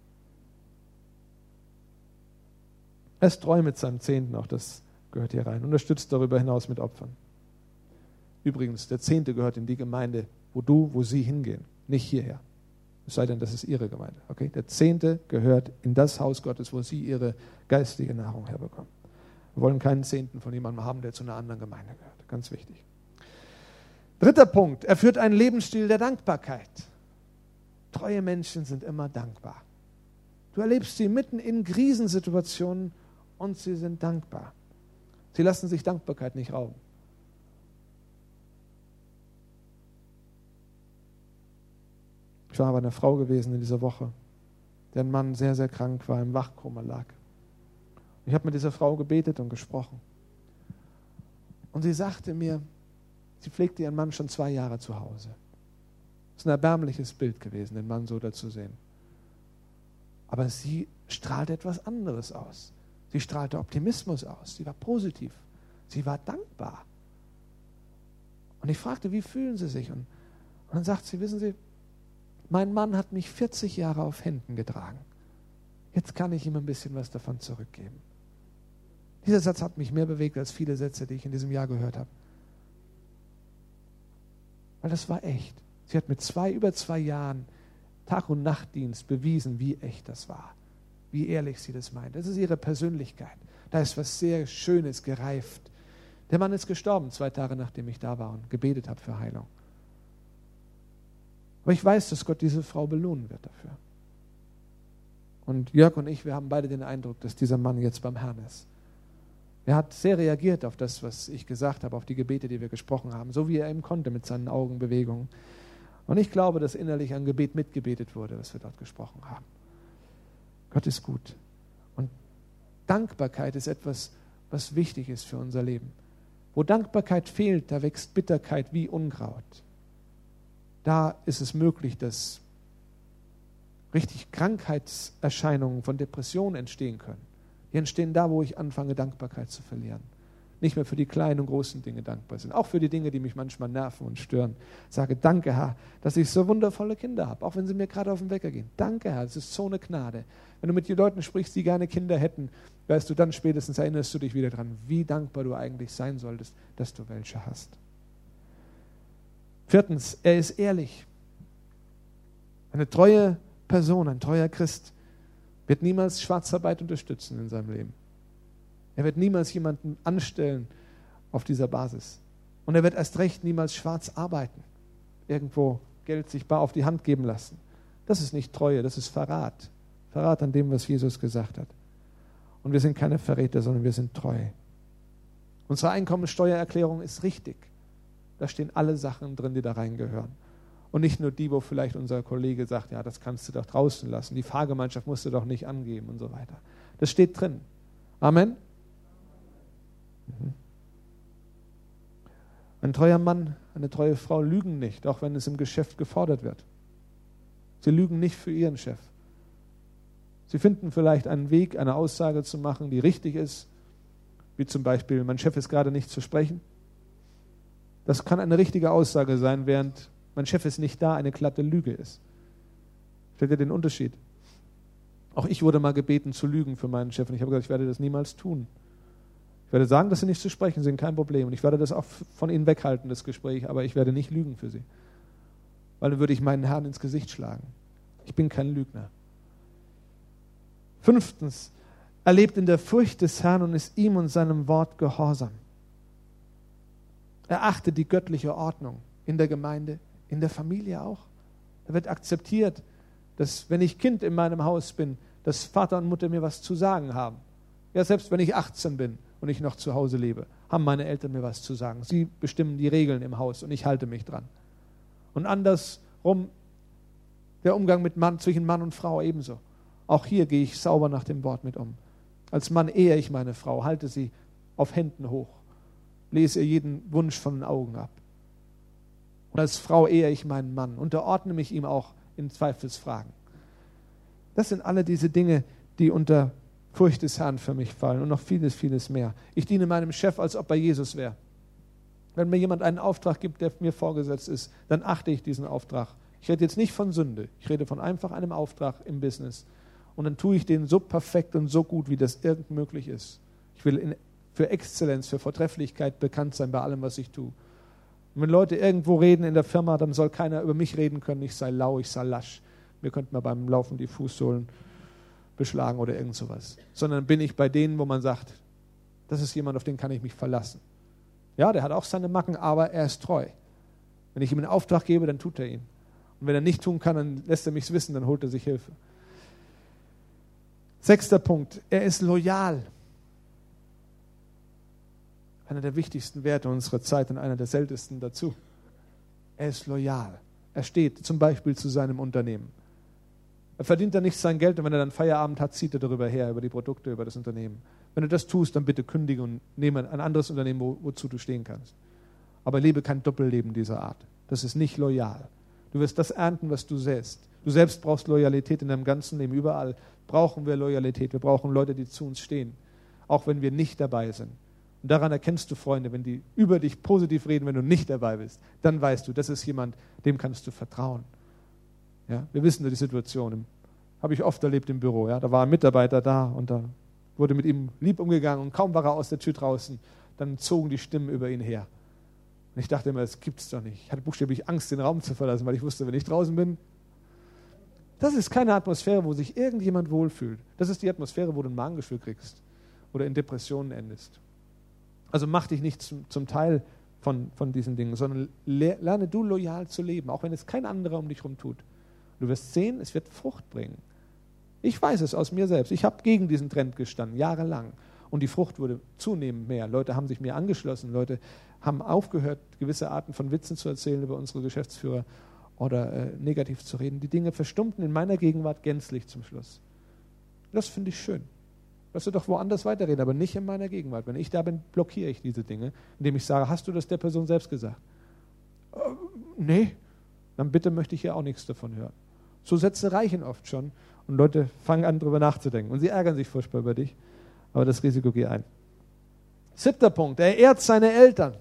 Er ist treu mit seinem Zehnten, auch das gehört hier rein. Unterstützt darüber hinaus mit Opfern. Übrigens, der Zehnte gehört in die Gemeinde, wo du, wo sie hingehen, nicht hierher. Es sei denn, das ist ihre Gemeinde. Okay? Der Zehnte gehört in das Haus Gottes, wo sie ihre geistige Nahrung herbekommen. Wir wollen keinen Zehnten von jemandem haben, der zu einer anderen Gemeinde gehört. Ganz wichtig. Dritter Punkt. Er führt einen Lebensstil der Dankbarkeit. Treue Menschen sind immer dankbar. Du erlebst sie mitten in Krisensituationen und sie sind dankbar. Sie lassen sich Dankbarkeit nicht rauben. Ich war bei einer Frau gewesen in dieser Woche, deren Mann sehr, sehr krank war, im Wachkoma lag. Ich habe mit dieser Frau gebetet und gesprochen. Und sie sagte mir, sie pflegte ihren Mann schon zwei Jahre zu Hause. Es ist ein erbärmliches Bild gewesen, den Mann so da zu sehen. Aber sie strahlte etwas anderes aus. Sie strahlte Optimismus aus. Sie war positiv. Sie war dankbar. Und ich fragte, wie fühlen Sie sich? Und, und dann sagt sie, wissen Sie, mein Mann hat mich vierzig Jahre auf Händen getragen. Jetzt kann ich ihm ein bisschen was davon zurückgeben. Dieser Satz hat mich mehr bewegt als viele Sätze, die ich in diesem Jahr gehört habe. Weil das war echt. Sie hat mit zwei, über zwei Jahren Tag- und Nachtdienst bewiesen, wie echt das war. Wie ehrlich sie das meint. Das ist ihre Persönlichkeit. Da ist was sehr Schönes gereift. Der Mann ist gestorben, zwei Tage nachdem ich da war und gebetet habe für Heilung. Aber ich weiß, dass Gott diese Frau belohnen wird dafür. Und Jörg und ich, wir haben beide den Eindruck, dass dieser Mann jetzt beim Herrn ist. Er hat sehr reagiert auf das, was ich gesagt habe, auf die Gebete, die wir gesprochen haben, so wie er eben konnte mit seinen Augenbewegungen. Und ich glaube, dass innerlich ein Gebet mitgebetet wurde, was wir dort gesprochen haben. Gott ist gut. Und Dankbarkeit ist etwas, was wichtig ist für unser Leben. Wo Dankbarkeit fehlt, da wächst Bitterkeit wie Unkraut. Da ist es möglich, dass richtig Krankheitserscheinungen von Depressionen entstehen können. Die entstehen da, wo ich anfange, Dankbarkeit zu verlieren. nicht mehr für die kleinen und großen Dinge dankbar sind. Auch für die Dinge, die mich manchmal nerven und stören. Sage, danke Herr, dass ich so wundervolle Kinder habe, auch wenn sie mir gerade auf den Wecker gehen. Danke Herr, das ist so eine Gnade. Wenn du mit den Leuten sprichst, die gerne Kinder hätten, weißt du, dann spätestens erinnerst du dich wieder dran, wie dankbar du eigentlich sein solltest, dass du welche hast. Viertens, er ist ehrlich. Eine treue Person, ein treuer Christ wird niemals Schwarzarbeit unterstützen in seinem Leben. Er wird niemals jemanden anstellen auf dieser Basis. Und er wird erst recht niemals schwarz arbeiten. Irgendwo Geld sich bar auf die Hand geben lassen. Das ist nicht Treue, das ist Verrat. Verrat an dem, was Jesus gesagt hat. Und wir sind keine Verräter, sondern wir sind treu. Unsere Einkommensteuererklärung ist richtig. Da stehen alle Sachen drin, die da reingehören. Und nicht nur die, wo vielleicht unser Kollege sagt, ja, das kannst du doch draußen lassen. Die Fahrgemeinschaft musst du doch nicht angeben und so weiter. Das steht drin. Amen. Mhm. Ein treuer Mann, eine treue Frau lügen nicht, auch wenn es im Geschäft gefordert wird. Sie lügen nicht für ihren Chef. Sie finden vielleicht einen Weg, eine Aussage zu machen, die richtig ist, wie zum Beispiel, mein Chef ist gerade nicht zu sprechen. Das kann eine richtige Aussage sein, während mein Chef ist nicht da, eine glatte Lüge ist. Stellt ihr den Unterschied? Auch ich wurde mal gebeten zu lügen für meinen Chef und ich habe gesagt, ich werde das niemals tun. Ich werde sagen, dass sie nicht zu sprechen sind, kein Problem. Und ich werde das auch von ihnen weghalten, das Gespräch, aber ich werde nicht lügen für sie. Weil dann würde ich meinen Herrn ins Gesicht schlagen. Ich bin kein Lügner. Fünftens, er lebt in der Furcht des Herrn und ist ihm und seinem Wort gehorsam. Er achtet die göttliche Ordnung in der Gemeinde, in der Familie auch. Er wird akzeptiert, dass wenn ich Kind in meinem Haus bin, dass Vater und Mutter mir was zu sagen haben. Ja, selbst wenn ich achtzehn bin und ich noch zu Hause lebe, haben meine Eltern mir was zu sagen. Sie bestimmen die Regeln im Haus und ich halte mich dran. Und andersrum der Umgang mit Mann, zwischen Mann und Frau ebenso. Auch hier gehe ich sauber nach dem Wort mit um. Als Mann ehre ich meine Frau, halte sie auf Händen hoch, lese ihr jeden Wunsch von den Augen ab. Und als Frau ehre ich meinen Mann, unterordne mich ihm auch in Zweifelsfragen. Das sind alle diese Dinge, die unter Furcht des Herrn für mich fallen und noch vieles, vieles mehr. Ich diene meinem Chef, als ob er Jesus wäre. Wenn mir jemand einen Auftrag gibt, der mir vorgesetzt ist, dann achte ich diesen Auftrag. Ich rede jetzt nicht von Sünde, ich rede von einfach einem Auftrag im Business. Und dann tue ich den so perfekt und so gut, wie das irgend möglich ist. Ich will in, für Exzellenz, für Vortrefflichkeit bekannt sein bei allem, was ich tue. Und wenn Leute irgendwo reden in der Firma, dann soll keiner über mich reden können, ich sei lau, ich sei lasch. Mir könnte man beim Laufen die Fußsohlen beschlagen oder irgend sowas. Sondern bin ich bei denen, wo man sagt, das ist jemand, auf den kann ich mich verlassen. Ja, der hat auch seine Macken, aber er ist treu. Wenn ich ihm einen Auftrag gebe, dann tut er ihn. Und wenn er nicht tun kann, dann lässt er mich wissen, dann holt er sich Hilfe. Sechster Punkt, er ist loyal. Einer der wichtigsten Werte unserer Zeit und einer der seltensten dazu. Er ist loyal. Er steht zum Beispiel zu seinem Unternehmen. Er verdient da nicht sein Geld und wenn er dann Feierabend hat, zieht er darüber her, über die Produkte, über das Unternehmen. Wenn du das tust, dann bitte kündige und nehme ein anderes Unternehmen, wo, wozu du stehen kannst. Aber lebe kein Doppelleben dieser Art. Das ist nicht loyal. Du wirst das ernten, was du säst. Du selbst brauchst Loyalität in deinem ganzen Leben. Überall brauchen wir Loyalität. Wir brauchen Leute, die zu uns stehen, auch wenn wir nicht dabei sind. Und daran erkennst du Freunde, wenn die über dich positiv reden, wenn du nicht dabei bist, dann weißt du, das ist jemand, dem kannst du vertrauen. Ja, wir wissen die Situation. Habe ich oft erlebt im Büro. Ja, da war ein Mitarbeiter da und da wurde mit ihm lieb umgegangen und kaum war er aus der Tür draußen, dann zogen die Stimmen über ihn her. Und ich dachte immer, das gibt's doch nicht. Ich hatte buchstäblich Angst, den Raum zu verlassen, weil ich wusste, wenn ich draußen bin, das ist keine Atmosphäre, wo sich irgendjemand wohlfühlt. Das ist die Atmosphäre, wo du ein Magengeschwür kriegst oder in Depressionen endest. Also mach dich nicht zum, zum Teil von, von diesen Dingen, sondern lerne du loyal zu leben, auch wenn es kein anderer um dich herum tut. Du wirst sehen, es wird Frucht bringen. Ich weiß es aus mir selbst. Ich habe gegen diesen Trend gestanden, jahrelang. Und die Frucht wurde zunehmend mehr. Leute haben sich mir angeschlossen. Leute haben aufgehört, gewisse Arten von Witzen zu erzählen über unsere Geschäftsführer oder äh, negativ zu reden. Die Dinge verstummten in meiner Gegenwart gänzlich zum Schluss. Das finde ich schön. Lass du doch woanders weiterreden, aber nicht in meiner Gegenwart. Wenn ich da bin, blockiere ich diese Dinge, indem ich sage, hast du das der Person selbst gesagt? Äh, nee, dann bitte möchte ich ja auch nichts davon hören. So Sätze reichen oft schon und Leute fangen an, darüber nachzudenken. Und sie ärgern sich furchtbar über dich, aber das Risiko geht ein. Siebter Punkt, er ehrt seine Eltern.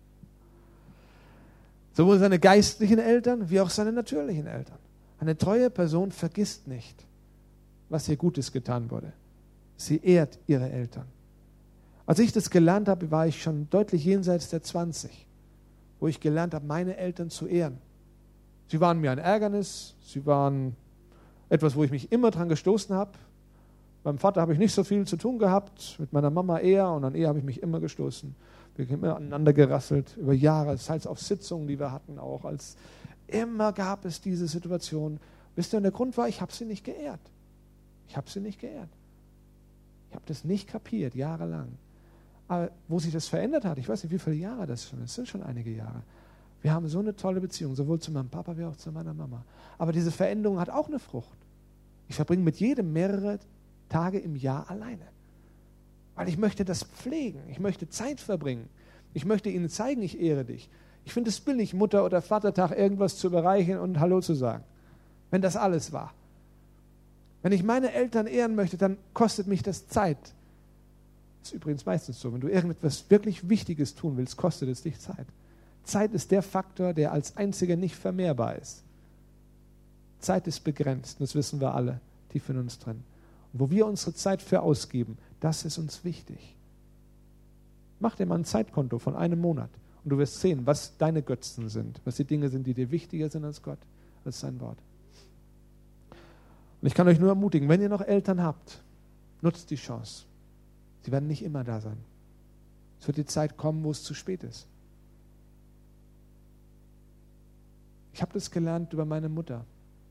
Sowohl seine geistlichen Eltern wie auch seine natürlichen Eltern. Eine treue Person vergisst nicht, was ihr Gutes getan wurde. Sie ehrt ihre Eltern. Als ich das gelernt habe, war ich schon deutlich jenseits der zwanzig, wo ich gelernt habe, meine Eltern zu ehren. Sie waren mir ein Ärgernis, sie waren etwas, wo ich mich immer dran gestoßen habe. Beim Vater habe ich nicht so viel zu tun gehabt, mit meiner Mama eher, und an ihr habe ich mich immer gestoßen. Wir haben immer aneinander gerasselt, über Jahre, das heißt auf Sitzungen, die wir hatten auch. Als immer gab es diese Situation. Wisst ihr, und der Grund war, ich habe sie nicht geehrt. Ich habe sie nicht geehrt. Ich habe das nicht kapiert, jahrelang. Aber wo sich das verändert hat, ich weiß nicht, wie viele Jahre das schon ist, das sind schon einige Jahre. Wir haben so eine tolle Beziehung, sowohl zu meinem Papa wie auch zu meiner Mama. Aber diese Veränderung hat auch eine Frucht. Ich verbringe mit jedem mehrere Tage im Jahr alleine. Weil ich möchte das pflegen. Ich möchte Zeit verbringen. Ich möchte ihnen zeigen, ich ehre dich. Ich finde es billig, Mutter- oder Vatertag irgendwas zu überreichen und Hallo zu sagen. Wenn das alles war. Wenn ich meine Eltern ehren möchte, dann kostet mich das Zeit. Das ist übrigens meistens so. Wenn du irgendetwas wirklich Wichtiges tun willst, kostet es dich Zeit. Zeit ist der Faktor, der als einziger nicht vermehrbar ist. Zeit ist begrenzt, das wissen wir alle, tief in uns drin. Und wo wir unsere Zeit für ausgeben, das ist uns wichtig. Mach dir mal ein Zeitkonto von einem Monat und du wirst sehen, was deine Götzen sind, was die Dinge sind, die dir wichtiger sind als Gott, als sein Wort. Und ich kann euch nur ermutigen, wenn ihr noch Eltern habt, nutzt die Chance. Sie werden nicht immer da sein. Es wird die Zeit kommen, wo es zu spät ist. Ich habe das gelernt über meine Mutter.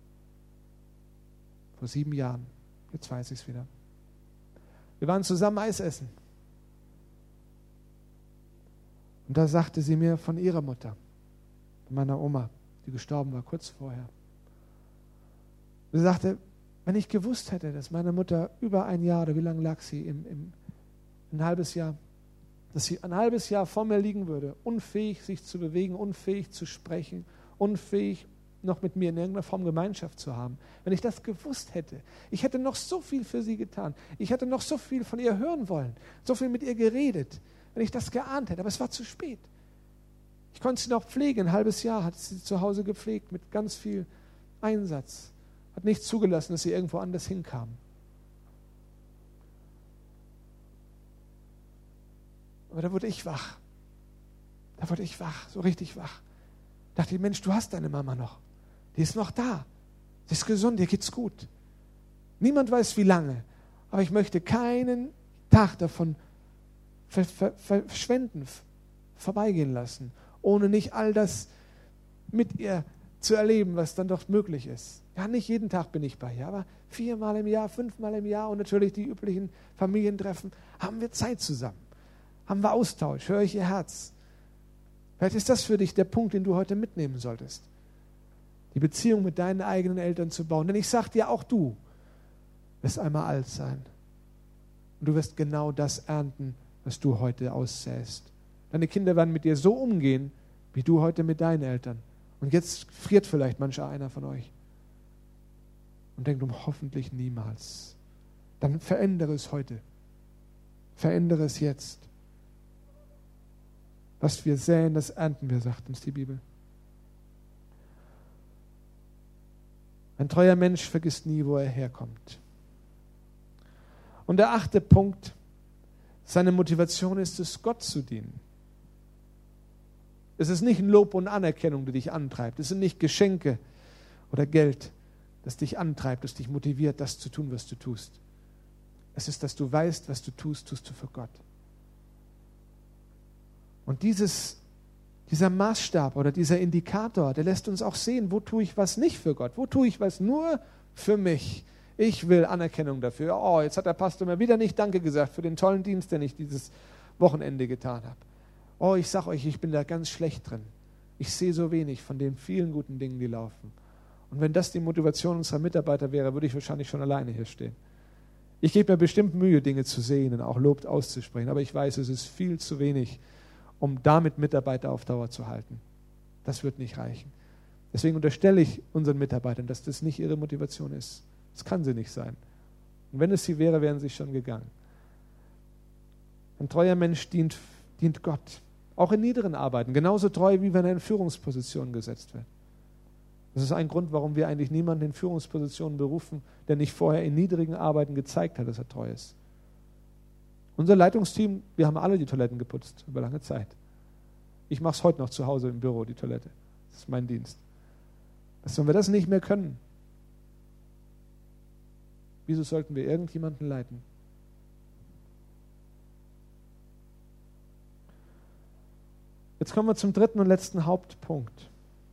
Vor sieben Jahren. Jetzt weiß ich es wieder. Wir waren zusammen Eis essen. Und da sagte sie mir von ihrer Mutter, von meiner Oma, die gestorben war kurz vorher. Sie sagte, wenn ich gewusst hätte, dass meine Mutter über ein Jahr, oder wie lange lag sie, im, im, ein halbes Jahr, dass sie ein halbes Jahr vor mir liegen würde, unfähig sich zu bewegen, unfähig zu sprechen, unfähig noch mit mir in irgendeiner Form Gemeinschaft zu haben. Wenn ich das gewusst hätte, ich hätte noch so viel für sie getan, ich hätte noch so viel von ihr hören wollen, so viel mit ihr geredet, wenn ich das geahnt hätte, aber es war zu spät. Ich konnte sie noch pflegen, ein halbes Jahr hat sie zu Hause gepflegt mit ganz viel Einsatz, hat nicht zugelassen, dass sie irgendwo anders hinkam. Aber da wurde ich wach. Da wurde ich wach, so richtig wach. Da dachte ich, Mensch, du hast deine Mama noch. Die ist noch da. Sie ist gesund, ihr geht's gut. Niemand weiß, wie lange. Aber ich möchte keinen Tag davon ver- ver- verschwenden, vorbeigehen lassen, ohne nicht all das mit ihr zu erleben, was dann doch möglich ist. Ja, nicht jeden Tag bin ich bei ihr, aber viermal im Jahr, fünfmal im Jahr und natürlich die üblichen Familientreffen, haben wir Zeit zusammen. Haben wir Austausch, höre ich ihr Herz. Vielleicht ist das für dich der Punkt, den du heute mitnehmen solltest. Die Beziehung mit deinen eigenen Eltern zu bauen. Denn ich sage dir, auch du wirst einmal alt sein. Und du wirst genau das ernten, was du heute aussäst. Deine Kinder werden mit dir so umgehen, wie du heute mit deinen Eltern. Und jetzt friert vielleicht mancher einer von euch und denkt um hoffentlich niemals. Dann verändere es heute. Verändere es jetzt. Was wir säen, das ernten wir, sagt uns die Bibel. Ein treuer Mensch vergisst nie, wo er herkommt. Und der achte Punkt, seine Motivation ist es, Gott zu dienen. Es ist nicht ein Lob und Anerkennung, die dich antreibt. Es sind nicht Geschenke oder Geld, das dich antreibt, das dich motiviert, das zu tun, was du tust. Es ist, dass du weißt, was du tust, tust du für Gott. Und dieses, dieser Maßstab oder dieser Indikator, der lässt uns auch sehen, wo tue ich was nicht für Gott, wo tue ich was nur für mich. Ich will Anerkennung dafür. Oh, jetzt hat der Pastor mir wieder nicht Danke gesagt für den tollen Dienst, den ich dieses Wochenende getan habe. Oh, ich sage euch, ich bin da ganz schlecht drin. Ich sehe so wenig von den vielen guten Dingen, die laufen. Und wenn das die Motivation unserer Mitarbeiter wäre, würde ich wahrscheinlich schon alleine hier stehen. Ich gebe mir bestimmt Mühe, Dinge zu sehen und auch Lob auszusprechen, aber ich weiß, es ist viel zu wenig, um damit Mitarbeiter auf Dauer zu halten. Das wird nicht reichen. Deswegen unterstelle ich unseren Mitarbeitern, dass das nicht ihre Motivation ist. Das kann sie nicht sein. Und wenn es sie wäre, wären sie schon gegangen. Ein treuer Mensch dient, dient Gott. Auch in niederen Arbeiten. Genauso treu, wie wenn er in Führungspositionen gesetzt wird. Das ist ein Grund, warum wir eigentlich niemanden in Führungspositionen berufen, der nicht vorher in niedrigen Arbeiten gezeigt hat, dass er treu ist. Unser Leitungsteam, wir haben alle die Toiletten geputzt über lange Zeit. Ich mache es heute noch zu Hause im Büro, die Toilette. Das ist mein Dienst. Was, wenn wir das nicht mehr können, wieso sollten wir irgendjemanden leiten? Jetzt kommen wir zum dritten und letzten Hauptpunkt.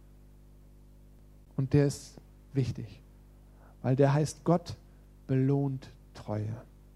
Und der ist wichtig, weil der heißt, Gott belohnt Treue.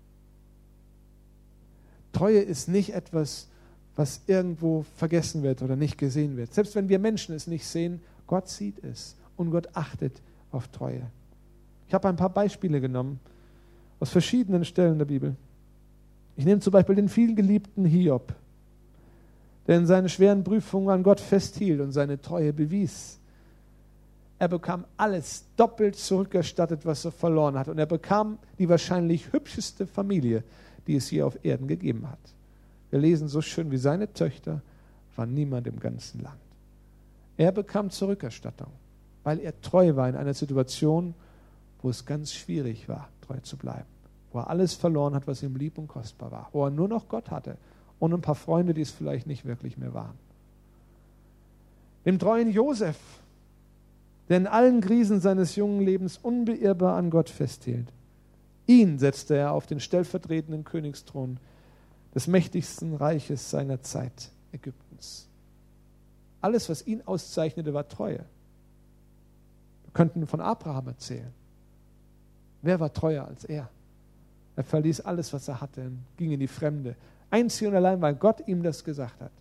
Treue ist nicht etwas, was irgendwo vergessen wird oder nicht gesehen wird. Selbst wenn wir Menschen es nicht sehen, Gott sieht es und Gott achtet auf Treue. Ich habe ein paar Beispiele genommen aus verschiedenen Stellen der Bibel. Ich nehme zum Beispiel den vielgeliebten Hiob, der in seinen schweren Prüfungen an Gott festhielt und seine Treue bewies. Er bekam alles doppelt zurückerstattet, was er verloren hat. Und er bekam die wahrscheinlich hübscheste Familie, die es hier auf Erden gegeben hat. Wir lesen so schön, wie seine Töchter war niemand im ganzen Land. Er bekam Zurückerstattung, weil er treu war in einer Situation, wo es ganz schwierig war, treu zu bleiben. Wo er alles verloren hat, was ihm lieb und kostbar war. Wo er nur noch Gott hatte und ein paar Freunde, die es vielleicht nicht wirklich mehr waren. Dem treuen Josef, der in allen Krisen seines jungen Lebens unbeirrbar an Gott festhielt. Ihn setzte er auf den stellvertretenden Königsthron des mächtigsten Reiches seiner Zeit, Ägyptens. Alles, was ihn auszeichnete, war Treue. Wir könnten von Abraham erzählen. Wer war treuer als er? Er verließ alles, was er hatte, und ging in die Fremde. Einzig und allein, weil Gott ihm das gesagt hat.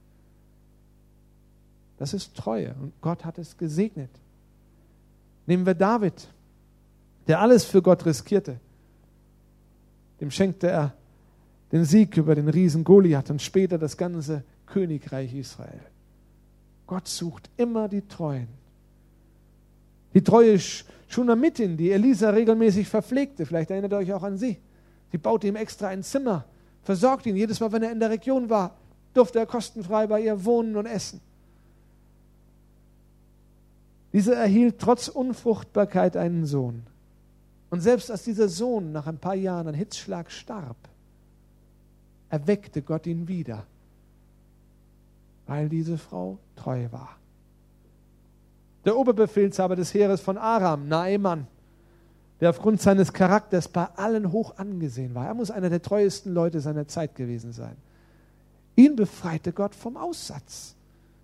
Das ist Treue und Gott hat es gesegnet. Nehmen wir David, der alles für Gott riskierte. Dem schenkte er den Sieg über den Riesen Goliath und später das ganze Königreich Israel. Gott sucht immer die Treuen. Die treue Schunamitin, die Elisa regelmäßig verpflegte, vielleicht erinnert ihr euch auch an sie. Sie baute ihm extra ein Zimmer, versorgte ihn. Jedes Mal, wenn er in der Region war, durfte er kostenfrei bei ihr wohnen und essen. Diese erhielt trotz Unfruchtbarkeit einen Sohn. Und selbst als dieser Sohn nach ein paar Jahren an Hitzschlag starb, erweckte Gott ihn wieder, weil diese Frau treu war. Der Oberbefehlshaber des Heeres von Aram, Naaman, der aufgrund seines Charakters bei allen hoch angesehen war. Er muss einer der treuesten Leute seiner Zeit gewesen sein. Ihn befreite Gott vom Aussatz.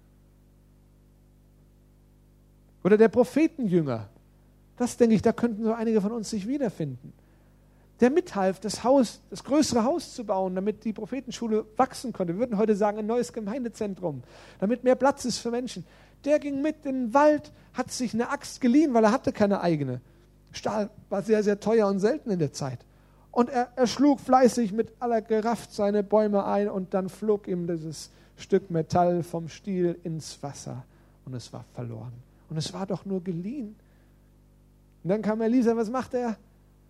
Oder der Prophetenjünger. Das, denke ich, da könnten so einige von uns sich wiederfinden. Der mithalf, das Haus, das größere Haus zu bauen, damit die Prophetenschule wachsen konnte. Wir würden heute sagen, ein neues Gemeindezentrum, damit mehr Platz ist für Menschen. Der ging mit in den Wald, hat sich eine Axt geliehen, weil er hatte keine eigene. Stahl war sehr, sehr teuer und selten in der Zeit. Und er, er schlug fleißig mit aller Kraft seine Bäume ein und dann flog ihm dieses Stück Metall vom Stiel ins Wasser und es war verloren. Und es war doch nur geliehen. Und dann kam Elisa, was machte er?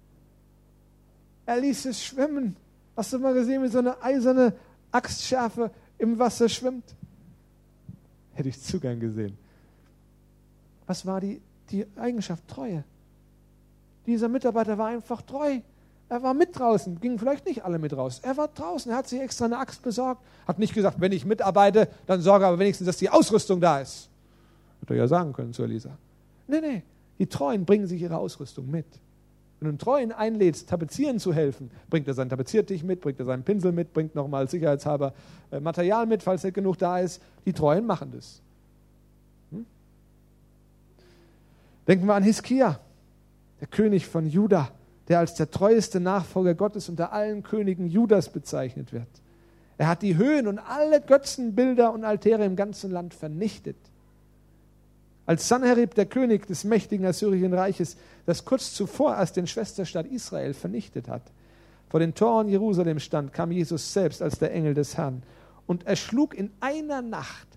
Er ließ es schwimmen. Hast du mal gesehen, wie so eine eiserne Axtschärfe im Wasser schwimmt? Hätte ich zu gern gesehen. Was war die, die Eigenschaft? Treue. Dieser Mitarbeiter war einfach treu. Er war mit draußen, gingen vielleicht nicht alle mit raus. Er war draußen, er hat sich extra eine Axt besorgt. Hat nicht gesagt, wenn ich mitarbeite, dann sorge aber wenigstens, dass die Ausrüstung da ist. Hätte er ja sagen können zu Elisa. Nee, nee, die Treuen bringen sich ihre Ausrüstung mit. Wenn du einen Treuen einlädst, tapezieren zu helfen, bringt er seinen Tapeziertisch mit, bringt er seinen Pinsel mit, bringt nochmal sicherheitshalber äh, Material mit, falls nicht genug da ist. Die Treuen machen das. Hm? Denken wir an Hiskia, der König von Juda, der als der treueste Nachfolger Gottes unter allen Königen Judas bezeichnet wird. Er hat die Höhen und alle Götzenbilder und Altäre im ganzen Land vernichtet. Als Sanherib, der König des mächtigen Assyrischen Reiches, das kurz zuvor erst den Schwesterstaat Israel vernichtet hat, vor den Toren Jerusalem stand, kam Jesus selbst als der Engel des Herrn und erschlug in einer Nacht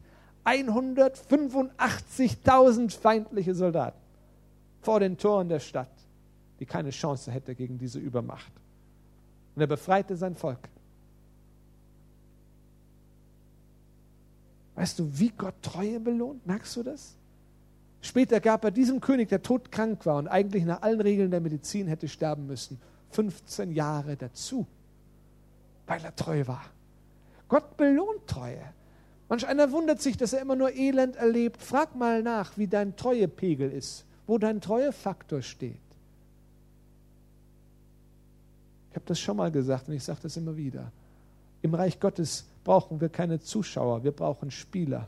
hundertfünfundachtzigtausend feindliche Soldaten vor den Toren der Stadt, die keine Chance hätte gegen diese Übermacht. Und er befreite sein Volk. Weißt du, wie Gott Treue belohnt? Merkst du das? Später gab er diesem König, der todkrank war und eigentlich nach allen Regeln der Medizin hätte sterben müssen, fünfzehn Jahre dazu, weil er treu war. Gott belohnt Treue. Manch einer wundert sich, dass er immer nur Elend erlebt. Frag mal nach, wie dein Treuepegel ist, wo dein Treuefaktor steht. Ich habe das schon mal gesagt und ich sage das immer wieder. Im Reich Gottes brauchen wir keine Zuschauer, wir brauchen Spieler.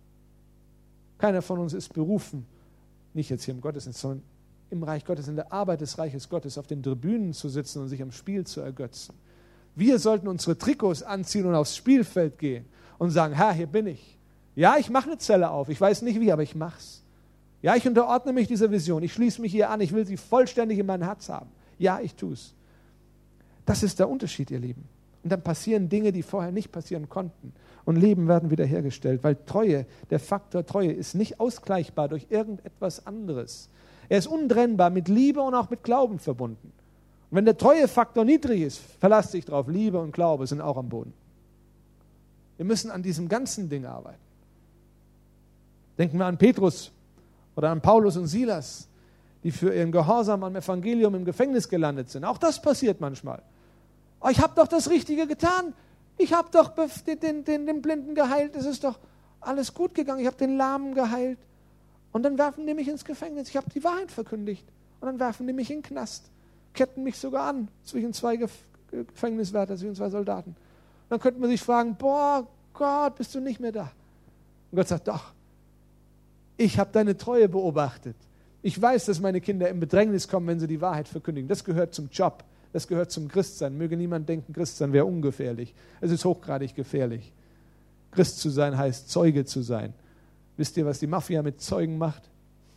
Keiner von uns ist berufen, nicht jetzt hier im Gottesdienst, sondern im Reich Gottes, in der Arbeit des Reiches Gottes, auf den Tribünen zu sitzen und sich am Spiel zu ergötzen. Wir sollten unsere Trikots anziehen und aufs Spielfeld gehen und sagen, Herr, hier bin ich. Ja, ich mache eine Zelle auf, ich weiß nicht wie, aber ich mach's. Ja, ich unterordne mich dieser Vision, ich schließe mich hier an, ich will sie vollständig in mein Herz haben. Ja, ich tue es. Das ist der Unterschied, ihr Lieben. Und dann passieren Dinge, die vorher nicht passieren konnten. Und Leben werden wiederhergestellt, weil Treue, der Faktor Treue ist nicht ausgleichbar durch irgendetwas anderes. Er ist untrennbar mit Liebe und auch mit Glauben verbunden. Und wenn der Treuefaktor niedrig ist, verlass dich drauf, Liebe und Glaube sind auch am Boden. Wir müssen an diesem ganzen Ding arbeiten. Denken wir an Petrus oder an Paulus und Silas, die für ihren Gehorsam am Evangelium im Gefängnis gelandet sind. Auch das passiert manchmal. Oh, ich habe doch das Richtige getan. Ich habe doch den, den, den, den Blinden geheilt. Es ist doch alles gut gegangen. Ich habe den Lahmen geheilt. Und dann werfen die mich ins Gefängnis. Ich habe die Wahrheit verkündigt. Und dann werfen die mich in den Knast. Ketten mich sogar an zwischen zwei Gef- Gefängniswärter, zwischen zwei Soldaten. Und dann könnte man sich fragen, boah, Gott, bist du nicht mehr da? Und Gott sagt, doch, ich habe deine Treue beobachtet. Ich weiß, dass meine Kinder in Bedrängnis kommen, wenn sie die Wahrheit verkündigen. Das gehört zum Job. Das gehört zum Christsein. Möge niemand denken, Christsein wäre ungefährlich. Es ist hochgradig gefährlich. Christ zu sein heißt, Zeuge zu sein. Wisst ihr, was die Mafia mit Zeugen macht?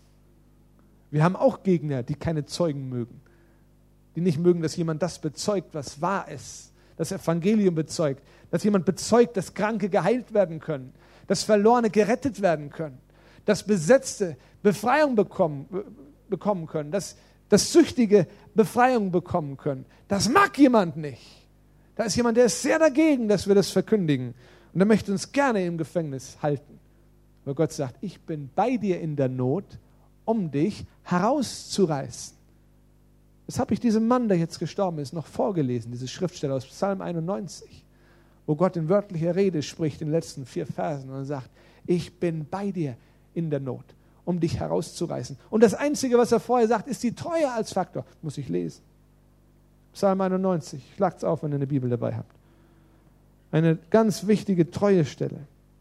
Wir haben auch Gegner, die keine Zeugen mögen. Die nicht mögen, dass jemand das bezeugt, was wahr ist. Das Evangelium bezeugt. Dass jemand bezeugt, dass Kranke geheilt werden können. Dass Verlorene gerettet werden können. Dass Besetzte Befreiung bekommen, bekommen können. Dass dass Süchtige Befreiung bekommen können. Das mag jemand nicht. Da ist jemand, der ist sehr dagegen, dass wir das verkündigen. Und er möchte uns gerne im Gefängnis halten. Weil Gott sagt, ich bin bei dir in der Not, um dich herauszureißen. Das habe ich diesem Mann, der jetzt gestorben ist, noch vorgelesen, diese Schriftstelle aus Psalm einundneunzig, wo Gott in wörtlicher Rede spricht, in den letzten vier Versen, und er sagt, ich bin bei dir in der Not, um dich herauszureißen. Und das Einzige, was er vorher sagt, ist die Treue als Faktor. Muss ich lesen. Psalm einundneunzig. Schlagt's auf, wenn ihr eine Bibel dabei habt. Eine ganz wichtige Treuestelle.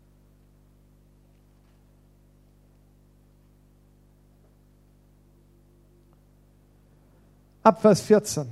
Ab Vers vierzehn.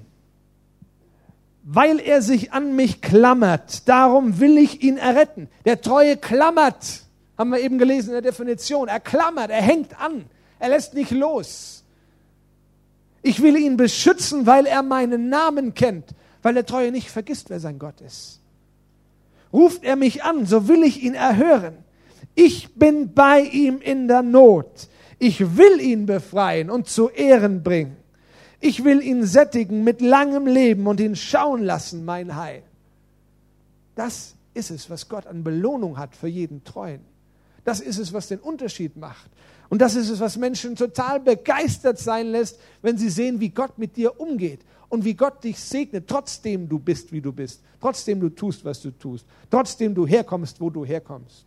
Weil er sich an mich klammert, darum will ich ihn erretten. Der Treue klammert. Haben wir eben gelesen in der Definition. Er klammert, er hängt an. Er lässt nicht los. Ich will ihn beschützen, weil er meinen Namen kennt. Weil der Treue nicht vergisst, wer sein Gott ist. Ruft er mich an, so will ich ihn erhören. Ich bin bei ihm in der Not. Ich will ihn befreien und zu Ehren bringen. Ich will ihn sättigen mit langem Leben und ihn schauen lassen, mein Heil. Das ist es, was Gott an Belohnung hat für jeden Treuen. Das ist es, was den Unterschied macht. Und das ist es, was Menschen total begeistert sein lässt, wenn sie sehen, wie Gott mit dir umgeht und wie Gott dich segnet, trotzdem du bist, wie du bist, trotzdem du tust, was du tust, trotzdem du herkommst, wo du herkommst.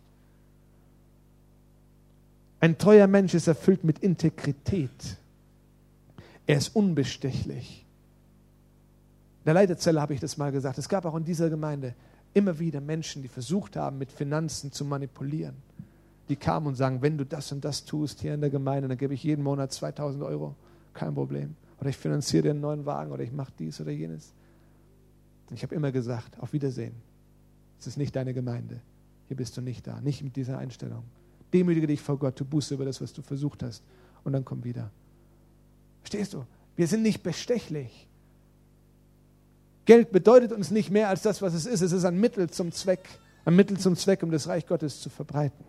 Ein treuer Mensch ist erfüllt mit Integrität. Er ist unbestechlich. In der Leiterzelle habe ich das mal gesagt. Es gab auch in dieser Gemeinde immer wieder Menschen, die versucht haben, mit Finanzen zu manipulieren. Die kamen und sagen, wenn du das und das tust hier in der Gemeinde, dann gebe ich jeden Monat zweitausend Euro. Kein Problem. Oder ich finanziere dir einen neuen Wagen oder ich mache dies oder jenes. Und ich habe immer gesagt, auf Wiedersehen. Es ist nicht deine Gemeinde. Hier bist du nicht da. Nicht mit dieser Einstellung. Demütige dich vor Gott, tu Buße über das, was du versucht hast. Und dann komm wieder. Verstehst du? Wir sind nicht bestechlich. Geld bedeutet uns nicht mehr als das, was es ist. Es ist ein Mittel zum Zweck. Ein Mittel zum Zweck, um das Reich Gottes zu verbreiten.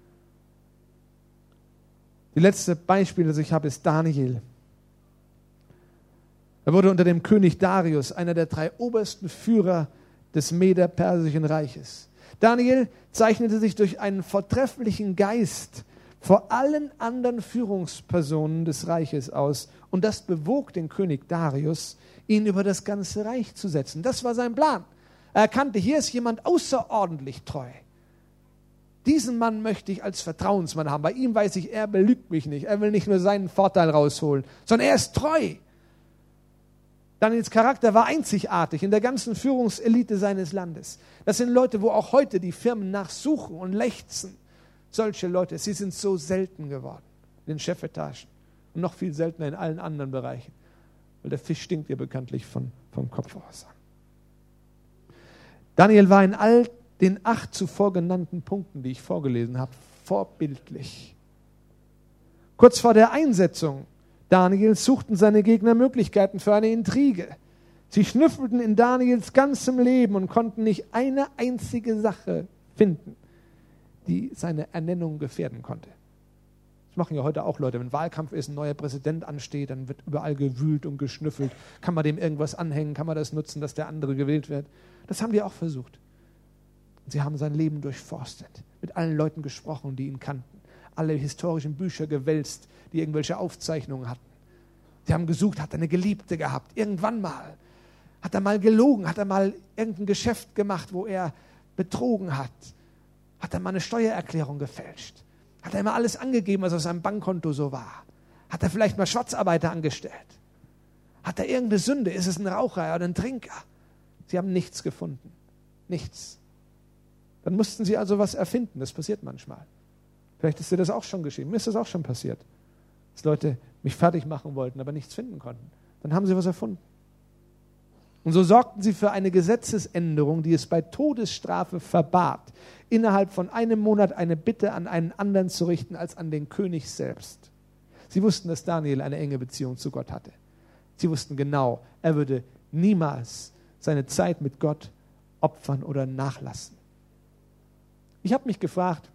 Die letzte Beispiel, das ich habe, ist Daniel. Er wurde unter dem König Darius einer der drei obersten Führer des Meder-Persischen Reiches. Daniel zeichnete sich durch einen vortrefflichen Geist vor allen anderen Führungspersonen des Reiches aus. Und das bewog den König Darius, ihn über das ganze Reich zu setzen. Das war sein Plan. Er erkannte, hier ist jemand außerordentlich treu. Diesen Mann möchte ich als Vertrauensmann haben. Bei ihm weiß ich, er belügt mich nicht. Er will nicht nur seinen Vorteil rausholen, sondern er ist treu. Daniels Charakter war einzigartig in der ganzen Führungselite seines Landes. Das sind Leute, wo auch heute die Firmen nachsuchen und lechzen. Solche Leute, sie sind so selten geworden in den Chefetagen und noch viel seltener in allen anderen Bereichen. Weil der Fisch stinkt ja bekanntlich von, vom Kopf aus an. Daniel war in all den acht zuvor genannten Punkten, die ich vorgelesen habe, vorbildlich. Kurz vor der Einsetzung Daniels suchten seine Gegner Möglichkeiten für eine Intrige. Sie schnüffelten in Daniels ganzem Leben und konnten nicht eine einzige Sache finden, die seine Ernennung gefährden konnte. Das machen ja heute auch Leute. Wenn Wahlkampf ist, ein neuer Präsident ansteht, dann wird überall gewühlt und geschnüffelt. Kann man dem irgendwas anhängen? Kann man das nutzen, dass der andere gewählt wird? Das haben die auch versucht. Und sie haben sein Leben durchforstet, mit allen Leuten gesprochen, die ihn kannten, alle historischen Bücher gewälzt, die irgendwelche Aufzeichnungen hatten. Sie haben gesucht, hat er eine Geliebte gehabt, irgendwann mal. Hat er mal gelogen, hat er mal irgendein Geschäft gemacht, wo er betrogen hat. Hat er mal eine Steuererklärung gefälscht? Hat er immer alles angegeben, was auf seinem Bankkonto so war? Hat er vielleicht mal Schwarzarbeiter angestellt? Hat er irgendeine Sünde? Ist es ein Raucher oder ein Trinker? Sie haben nichts gefunden. Nichts. Dann mussten sie also was erfinden. Das passiert manchmal. Vielleicht ist dir das auch schon geschehen. Mir ist das auch schon passiert. Dass Leute mich fertig machen wollten, aber nichts finden konnten. Dann haben sie was erfunden. Und so sorgten sie für eine Gesetzesänderung, die es bei Todesstrafe verbat, innerhalb von einem Monat eine Bitte an einen anderen zu richten als an den König selbst. Sie wussten, dass Daniel eine enge Beziehung zu Gott hatte. Sie wussten genau, er würde niemals seine Zeit mit Gott opfern oder nachlassen. Ich habe mich gefragt,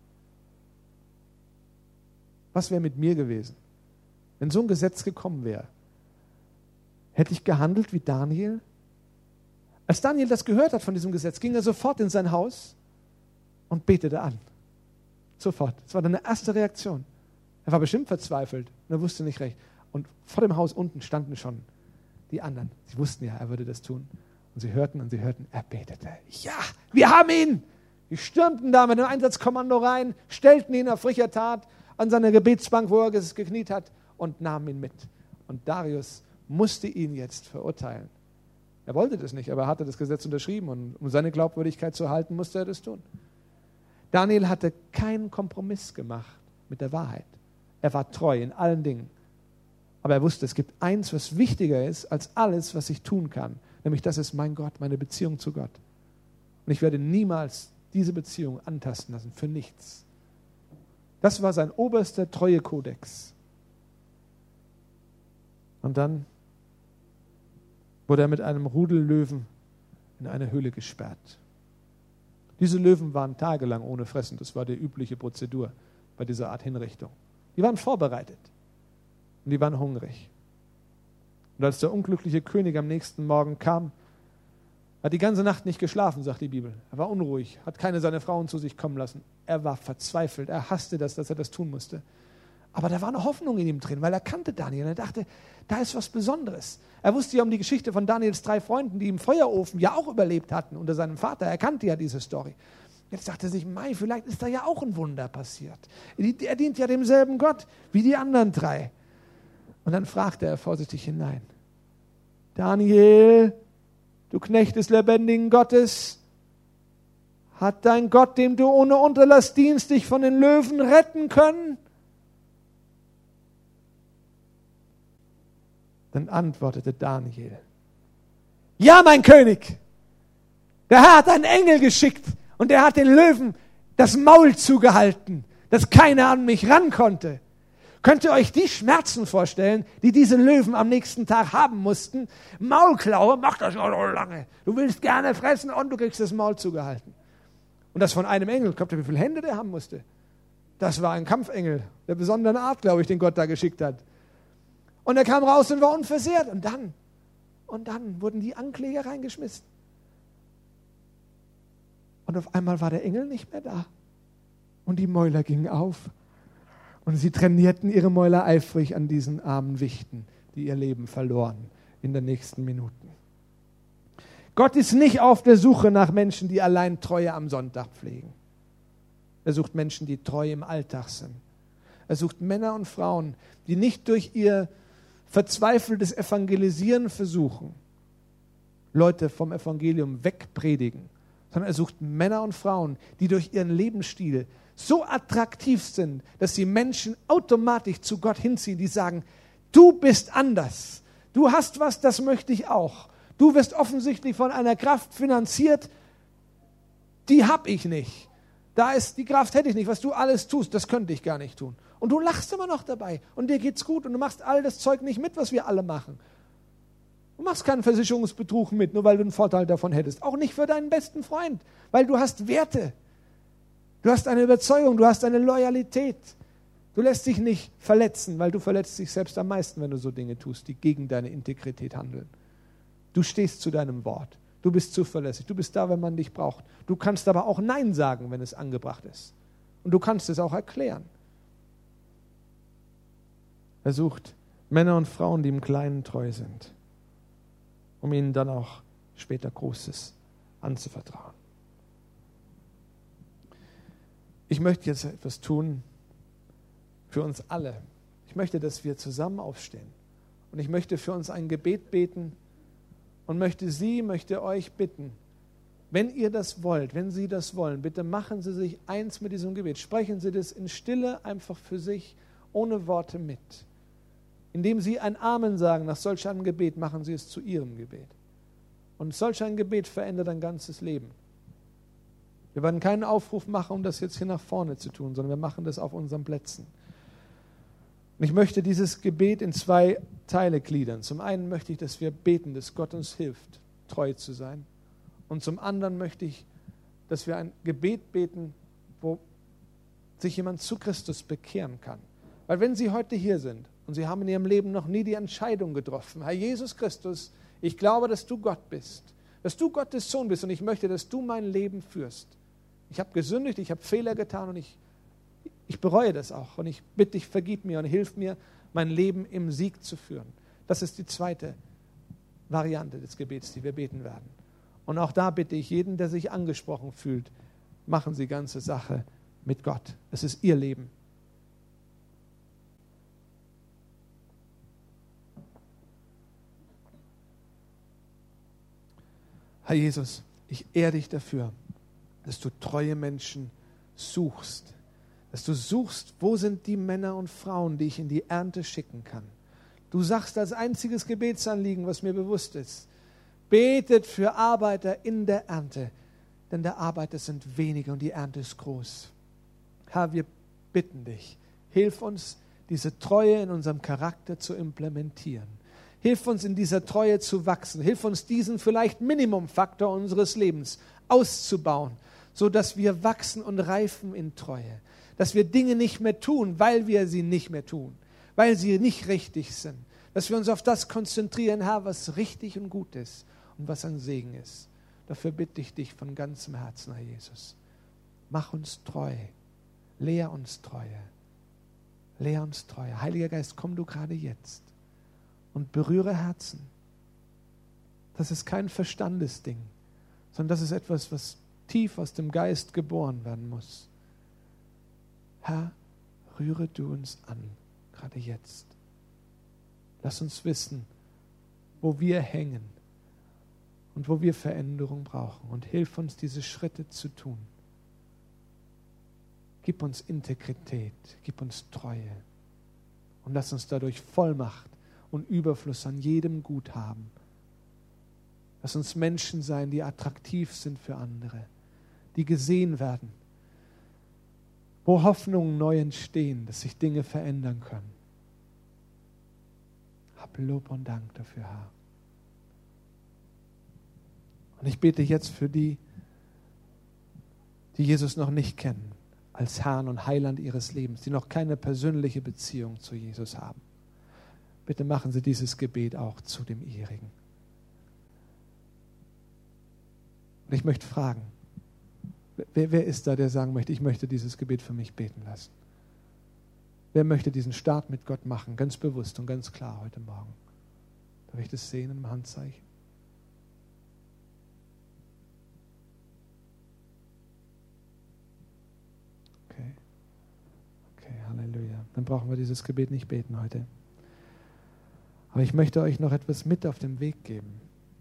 was wäre mit mir gewesen, wenn so ein Gesetz gekommen wäre? Hätte ich gehandelt wie Daniel? Als Daniel das gehört hat von diesem Gesetz, ging er sofort in sein Haus und betete an. Sofort. Das war seine erste Reaktion. Er war bestimmt verzweifelt und er wusste nicht recht. Und vor dem Haus unten standen schon die anderen. Sie wussten ja, er würde das tun. Und sie hörten und sie hörten, er betete. Ja, wir haben ihn! Die stürmten da mit dem Einsatzkommando rein, stellten ihn auf frischer Tat an seine Gebetsbank, wo er gekniet hat, und nahmen ihn mit. Und Darius musste ihn jetzt verurteilen. Er wollte das nicht, aber er hatte das Gesetz unterschrieben und um seine Glaubwürdigkeit zu erhalten, musste er das tun. Daniel hatte keinen Kompromiss gemacht mit der Wahrheit. Er war treu in allen Dingen. Aber er wusste, es gibt eins, was wichtiger ist als alles, was ich tun kann. Nämlich, das ist mein Gott, meine Beziehung zu Gott. Und ich werde niemals diese Beziehung antasten lassen, für nichts. Das war sein oberster Treuekodex. Und dann wurde er mit einem Rudel Löwen in eine Höhle gesperrt. Diese Löwen waren tagelang ohne Fressen. Das war die übliche Prozedur bei dieser Art Hinrichtung. Die waren vorbereitet und die waren hungrig. Und als der unglückliche König am nächsten Morgen kam, hat die ganze Nacht nicht geschlafen, sagt die Bibel. Er war unruhig, hat keine seiner Frauen zu sich kommen lassen. Er war verzweifelt, er hasste das, dass er das tun musste. Aber da war eine Hoffnung in ihm drin, weil er kannte Daniel. Er dachte, da ist was Besonderes. Er wusste ja um die Geschichte von Daniels drei Freunden, die im Feuerofen ja auch überlebt hatten unter seinem Vater. Er kannte ja diese Story. Jetzt dachte er sich, Mei, vielleicht ist da ja auch ein Wunder passiert. Er dient ja demselben Gott wie die anderen drei. Und dann fragte er vorsichtig hinein, Daniel, du Knecht des lebendigen Gottes, hat dein Gott, dem du ohne Unterlass dienst, dich von den Löwen retten können? Dann antwortete Daniel, ja, mein König, der Herr hat einen Engel geschickt und der hat den Löwen das Maul zugehalten, dass keiner an mich ran konnte. Könnt ihr euch die Schmerzen vorstellen, die diese Löwen am nächsten Tag haben mussten? Maulklaue, mach das noch so lange. Du willst gerne fressen und du kriegst das Maul zugehalten. Und das von einem Engel. Glaubt ihr, wie viele Hände der haben musste? Das war ein Kampfengel der besonderen Art, glaube ich, den Gott da geschickt hat. Und er kam raus und war unversehrt. Und dann, und dann wurden die Ankläger reingeschmissen. Und auf einmal war der Engel nicht mehr da. Und die Mäuler gingen auf. Und sie trainierten ihre Mäuler eifrig an diesen armen Wichten, die ihr Leben verloren in den nächsten Minuten. Gott ist nicht auf der Suche nach Menschen, die allein Treue am Sonntag pflegen. Er sucht Menschen, die treu im Alltag sind. Er sucht Männer und Frauen, die nicht durch ihr verzweifeltes Evangelisieren versuchen, Leute vom Evangelium wegpredigen, sondern er sucht Männer und Frauen, die durch ihren Lebensstil so attraktiv sind, dass sie Menschen automatisch zu Gott hinziehen, die sagen, du bist anders, du hast was, das möchte ich auch. Du wirst offensichtlich von einer Kraft finanziert, die habe ich nicht. Da ist die Kraft, hätte ich nicht, was du alles tust, das könnte ich gar nicht tun. Und du lachst immer noch dabei und dir geht's gut und du machst all das Zeug nicht mit, was wir alle machen. Du machst keinen Versicherungsbetrug mit, nur weil du einen Vorteil davon hättest. Auch nicht für deinen besten Freund, weil du hast Werte. Du hast eine Überzeugung, du hast eine Loyalität. Du lässt dich nicht verletzen, weil du verletzt dich selbst am meisten, wenn du so Dinge tust, die gegen deine Integrität handeln. Du stehst zu deinem Wort. Du bist zuverlässig. Du bist da, wenn man dich braucht. Du kannst aber auch Nein sagen, wenn es angebracht ist. Und du kannst es auch erklären. Er sucht Männer und Frauen, die im Kleinen treu sind, um ihnen dann auch später Großes anzuvertrauen. Ich möchte jetzt etwas tun für uns alle. Ich möchte, dass wir zusammen aufstehen. Und ich möchte für uns ein Gebet beten und möchte Sie, möchte euch bitten, wenn ihr das wollt, wenn Sie das wollen, bitte machen Sie sich eins mit diesem Gebet. Sprechen Sie das in Stille einfach für sich, ohne Worte mit. Indem Sie ein Amen sagen nach solch einem Gebet, machen Sie es zu Ihrem Gebet. Und solch ein Gebet verändert ein ganzes Leben. Wir werden keinen Aufruf machen, um das jetzt hier nach vorne zu tun, sondern wir machen das auf unseren Plätzen. Und ich möchte dieses Gebet in zwei Teile gliedern. Zum einen möchte ich, dass wir beten, dass Gott uns hilft, treu zu sein. Und zum anderen möchte ich, dass wir ein Gebet beten, wo sich jemand zu Christus bekehren kann. Weil wenn Sie heute hier sind und Sie haben in Ihrem Leben noch nie die Entscheidung getroffen, Herr Jesus Christus, ich glaube, dass du Gott bist, dass du Gottes Sohn bist und ich möchte, dass du mein Leben führst. Ich habe gesündigt, ich habe Fehler getan und ich, ich bereue das auch. Und ich bitte dich, vergib mir und hilf mir, mein Leben im Sieg zu führen. Das ist die zweite Variante des Gebets, die wir beten werden. Und auch da bitte ich jeden, der sich angesprochen fühlt, machen Sie ganze Sache mit Gott. Es ist Ihr Leben. Herr Jesus, ich ehre dich dafür, dass du treue Menschen suchst. Dass du suchst, wo sind die Männer und Frauen, die ich in die Ernte schicken kann. Du sagst als einziges Gebetsanliegen, was mir bewusst ist, betet für Arbeiter in der Ernte, denn der Arbeiter sind wenige und die Ernte ist groß. Herr, wir bitten dich, hilf uns, diese Treue in unserem Charakter zu implementieren. Hilf uns, in dieser Treue zu wachsen. Hilf uns, diesen vielleicht Minimumfaktor unseres Lebens auszubauen, sodass wir wachsen und reifen in Treue. Dass wir Dinge nicht mehr tun, weil wir sie nicht mehr tun, weil sie nicht richtig sind. Dass wir uns auf das konzentrieren, Herr, was richtig und gut ist und was ein Segen ist. Dafür bitte ich dich von ganzem Herzen, Herr Jesus. Mach uns treu. Lehr uns Treue. Lehr uns Treue. Heiliger Geist, komm du gerade jetzt und berühre Herzen. Das ist kein Verstandesding, sondern das ist etwas, was tief aus dem Geist geboren werden muss. Herr, rühre du uns an, gerade jetzt. Lass uns wissen, wo wir hängen und wo wir Veränderung brauchen und hilf uns, diese Schritte zu tun. Gib uns Integrität, gib uns Treue und lass uns dadurch Vollmacht und Überfluss an jedem Gut haben. Lass uns Menschen sein, die attraktiv sind für andere, die gesehen werden, wo Hoffnungen neu entstehen, dass sich Dinge verändern können. Hab Lob und Dank dafür, Herr. Und ich bete jetzt für die, die Jesus noch nicht kennen, als Herrn und Heiland ihres Lebens, die noch keine persönliche Beziehung zu Jesus haben. Bitte machen Sie dieses Gebet auch zu dem ihrigen. Und ich möchte fragen, Wer, wer ist da, der sagen möchte, ich möchte dieses Gebet für mich beten lassen? Wer möchte diesen Start mit Gott machen, ganz bewusst und ganz klar heute Morgen? Darf ich das sehen im Handzeichen? Okay. Okay, Halleluja. Dann brauchen wir dieses Gebet nicht beten heute. Aber ich möchte euch noch etwas mit auf den Weg geben.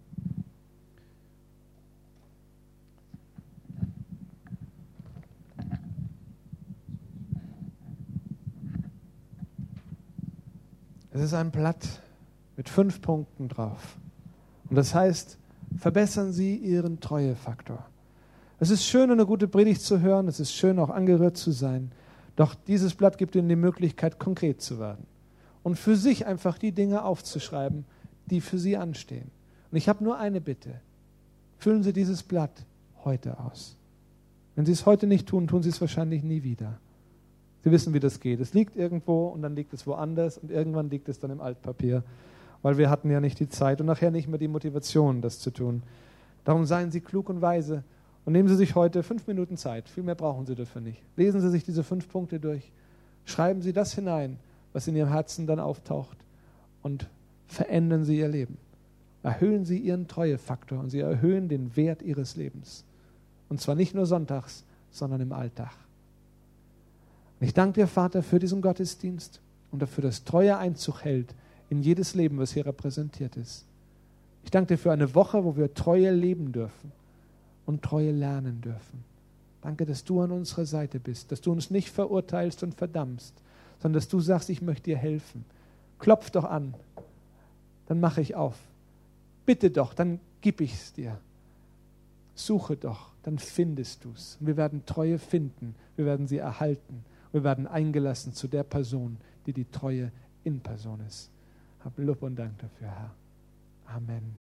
Es ist ein Blatt mit fünf Punkten drauf. Und das heißt, verbessern Sie Ihren Treuefaktor. Es ist schön, eine gute Predigt zu hören, es ist schön, auch angerührt zu sein. Doch dieses Blatt gibt Ihnen die Möglichkeit, konkret zu werden. Und für sich einfach die Dinge aufzuschreiben, die für Sie anstehen. Und ich habe nur eine Bitte. Füllen Sie dieses Blatt heute aus. Wenn Sie es heute nicht tun, tun Sie es wahrscheinlich nie wieder. Sie wissen, wie das geht. Es liegt irgendwo und dann liegt es woanders und irgendwann liegt es dann im Altpapier, weil wir hatten ja nicht die Zeit und nachher nicht mehr die Motivation, das zu tun. Darum seien Sie klug und weise und nehmen Sie sich heute fünf Minuten Zeit. Viel mehr brauchen Sie dafür nicht. Lesen Sie sich diese fünf Punkte durch. Schreiben Sie das hinein, was in Ihrem Herzen dann auftaucht und verändern Sie Ihr Leben. Erhöhen Sie Ihren Treuefaktor und Sie erhöhen den Wert Ihres Lebens. Und zwar nicht nur sonntags, sondern im Alltag. Und ich danke dir, Vater, für diesen Gottesdienst und dafür, dass Treue Einzug hält in jedes Leben, was hier repräsentiert ist. Ich danke dir für eine Woche, wo wir Treue leben dürfen und Treue lernen dürfen. Danke, dass du an unserer Seite bist, dass du uns nicht verurteilst und verdammst, sondern dass du sagst, ich möchte dir helfen. Klopf doch an, dann mache ich auf. Bitte doch, dann gib ich es dir. Suche doch, dann findest du es. Wir werden Treue finden, wir werden sie erhalten. Wir werden eingelassen zu der Person, die die Treue in Person ist. Hab Lob und Dank dafür, Herr. Amen.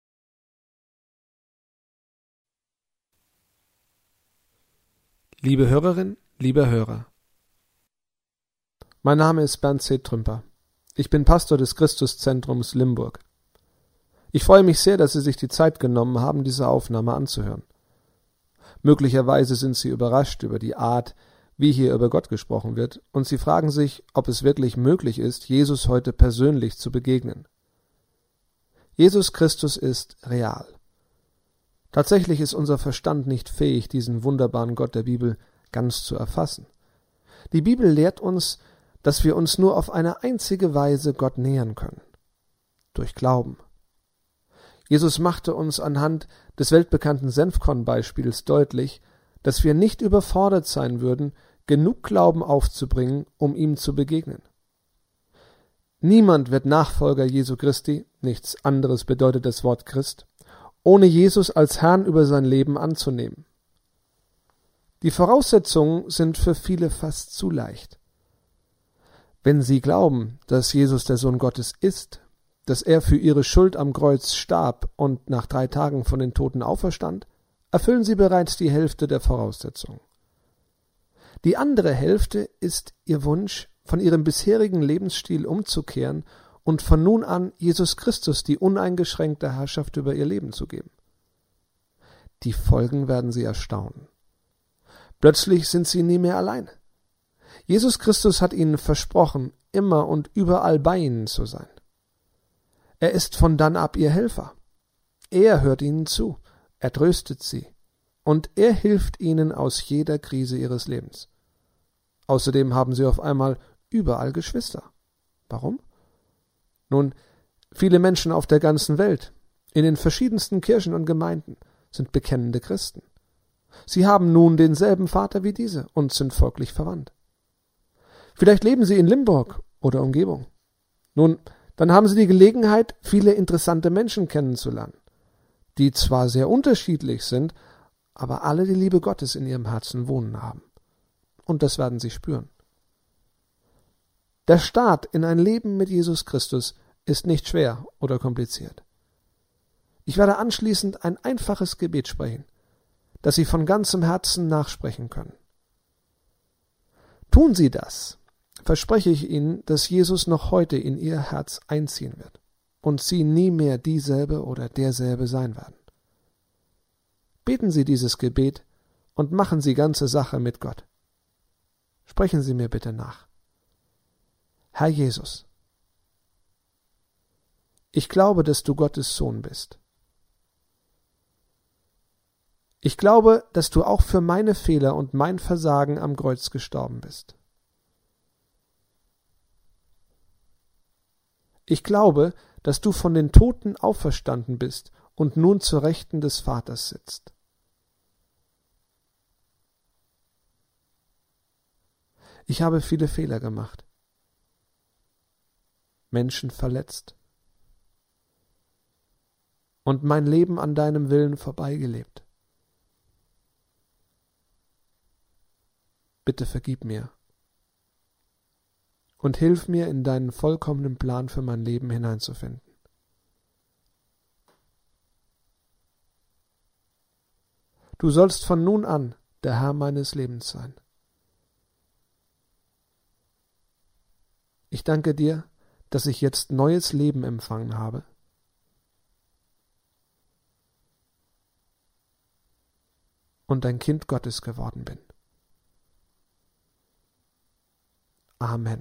Liebe Hörerin, lieber Hörer. Mein Name ist Bernd C. Trümper. Ich bin Pastor des Christuszentrums Limburg. Ich freue mich sehr, dass Sie sich die Zeit genommen haben, diese Aufnahme anzuhören. Möglicherweise sind Sie überrascht über die Art, wie hier über Gott gesprochen wird, und Sie fragen sich, ob es wirklich möglich ist, Jesus heute persönlich zu begegnen. Jesus Christus ist real. Tatsächlich ist unser Verstand nicht fähig, diesen wunderbaren Gott der Bibel ganz zu erfassen. Die Bibel lehrt uns, dass wir uns nur auf eine einzige Weise Gott nähern können: durch Glauben. Jesus machte uns anhand des weltbekannten Senfkorn-Beispiels deutlich, dass wir nicht überfordert sein würden, genug Glauben aufzubringen, um ihm zu begegnen. Niemand wird Nachfolger Jesu Christi, nichts anderes bedeutet das Wort Christ, ohne Jesus als Herrn über sein Leben anzunehmen. Die Voraussetzungen sind für viele fast zu leicht. Wenn sie glauben, dass Jesus der Sohn Gottes ist, dass er für ihre Schuld am Kreuz starb und nach drei Tagen von den Toten auferstand, erfüllen sie bereits die Hälfte der Voraussetzungen. Die andere Hälfte ist ihr Wunsch, von ihrem bisherigen Lebensstil umzukehren und von nun an Jesus Christus die uneingeschränkte Herrschaft über ihr Leben zu geben. Die Folgen werden sie erstaunen. Plötzlich sind sie nie mehr allein. Jesus Christus hat ihnen versprochen, immer und überall bei ihnen zu sein. Er ist von dann ab ihr Helfer. Er hört ihnen zu, er tröstet sie und er hilft ihnen aus jeder Krise ihres Lebens. Außerdem haben sie auf einmal überall Geschwister. Warum? Nun, viele Menschen auf der ganzen Welt, in den verschiedensten Kirchen und Gemeinden, sind bekennende Christen. Sie haben nun denselben Vater wie diese und sind folglich verwandt. Vielleicht leben sie in Limburg oder Umgebung. Nun, dann haben sie die Gelegenheit, viele interessante Menschen kennenzulernen, die zwar sehr unterschiedlich sind, aber alle die Liebe Gottes in ihrem Herzen wohnen haben. Und das werden sie spüren. Der Start in ein Leben mit Jesus Christus ist nicht schwer oder kompliziert. Ich werde anschließend ein einfaches Gebet sprechen, das Sie von ganzem Herzen nachsprechen können. Tun Sie das, verspreche ich Ihnen, dass Jesus noch heute in Ihr Herz einziehen wird und Sie nie mehr dieselbe oder derselbe sein werden. Beten Sie dieses Gebet und machen Sie ganze Sache mit Gott. Sprechen Sie mir bitte nach. Herr Jesus, ich glaube, dass du Gottes Sohn bist. Ich glaube, dass du auch für meine Fehler und mein Versagen am Kreuz gestorben bist. Ich glaube, dass du von den Toten auferstanden bist und nun zur Rechten des Vaters sitzt. Ich habe viele Fehler gemacht, Menschen verletzt und mein Leben an deinem Willen vorbeigelebt. Bitte vergib mir und hilf mir, in deinen vollkommenen Plan für mein Leben hineinzufinden. Du sollst von nun an der Herr meines Lebens sein. Ich danke dir, dass ich jetzt neues Leben empfangen habe. Und ein Kind Gottes geworden bin. Amen.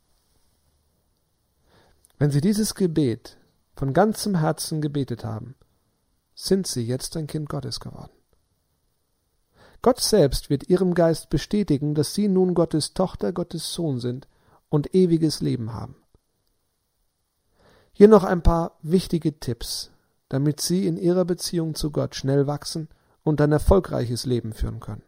Wenn Sie dieses Gebet von ganzem Herzen gebetet haben, sind Sie jetzt ein Kind Gottes geworden. Gott selbst wird Ihrem Geist bestätigen, dass Sie nun Gottes Tochter, Gottes Sohn sind und ewiges Leben haben. Hier noch ein paar wichtige Tipps, damit Sie in Ihrer Beziehung zu Gott schnell wachsen und ein erfolgreiches Leben führen können.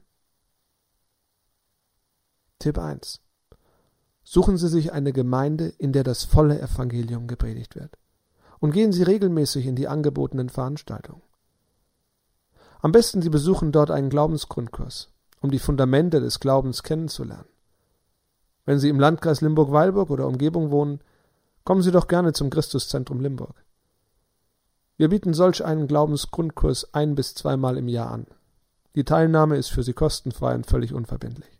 Tipp eins. Suchen Sie sich eine Gemeinde, in der das volle Evangelium gepredigt wird. Und gehen Sie regelmäßig in die angebotenen Veranstaltungen. Am besten Sie besuchen dort einen Glaubensgrundkurs, um die Fundamente des Glaubens kennenzulernen. Wenn Sie im Landkreis Limburg-Weilburg oder Umgebung wohnen, kommen Sie doch gerne zum Christuszentrum Limburg. Wir bieten solch einen Glaubensgrundkurs ein- bis zweimal im Jahr an. Die Teilnahme ist für Sie kostenfrei und völlig unverbindlich.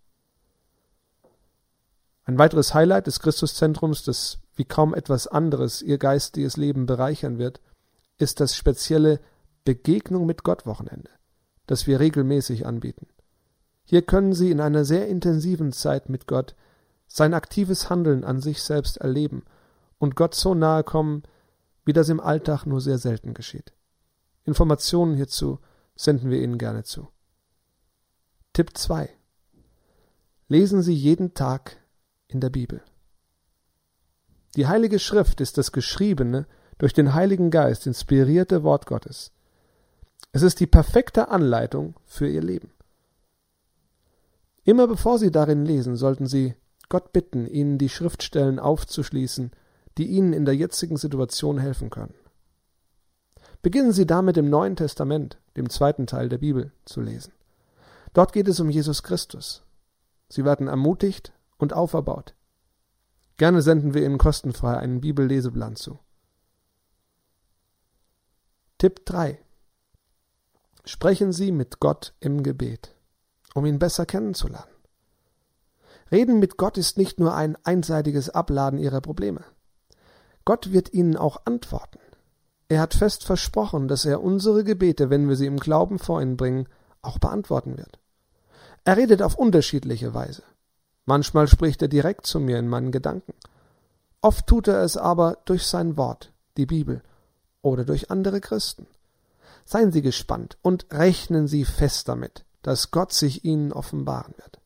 Ein weiteres Highlight des Christuszentrums, das wie kaum etwas anderes Ihr geistiges Leben bereichern wird, ist das spezielle Begegnung mit Gott Wochenende, das wir regelmäßig anbieten. Hier können Sie in einer sehr intensiven Zeit mit Gott sein aktives Handeln an sich selbst erleben und Gott so nahe kommen, wie das im Alltag nur sehr selten geschieht. Informationen hierzu senden wir Ihnen gerne zu. Tipp zwei. Lesen Sie jeden Tag in der Bibel. Die Heilige Schrift ist das geschriebene, durch den Heiligen Geist inspirierte Wort Gottes. Es ist die perfekte Anleitung für Ihr Leben. Immer bevor Sie darin lesen, sollten Sie Gott bitten, Ihnen die Schriftstellen aufzuschließen, die Ihnen in der jetzigen Situation helfen können. Beginnen Sie damit im Neuen Testament, dem zweiten Teil der Bibel, zu lesen. Dort geht es um Jesus Christus. Sie werden ermutigt und auferbaut. Gerne senden wir Ihnen kostenfrei einen Bibelleseplan zu. Tipp drei. Sprechen Sie mit Gott im Gebet, um ihn besser kennenzulernen. Reden mit Gott ist nicht nur ein einseitiges Abladen Ihrer Probleme. Gott wird Ihnen auch antworten. Er hat fest versprochen, dass er unsere Gebete, wenn wir sie im Glauben vor ihn bringen, auch beantworten wird. Er redet auf unterschiedliche Weise. Manchmal spricht er direkt zu mir in meinen Gedanken. Oft tut er es aber durch sein Wort, die Bibel, oder durch andere Christen. Seien Sie gespannt und rechnen Sie fest damit, dass Gott sich Ihnen offenbaren wird.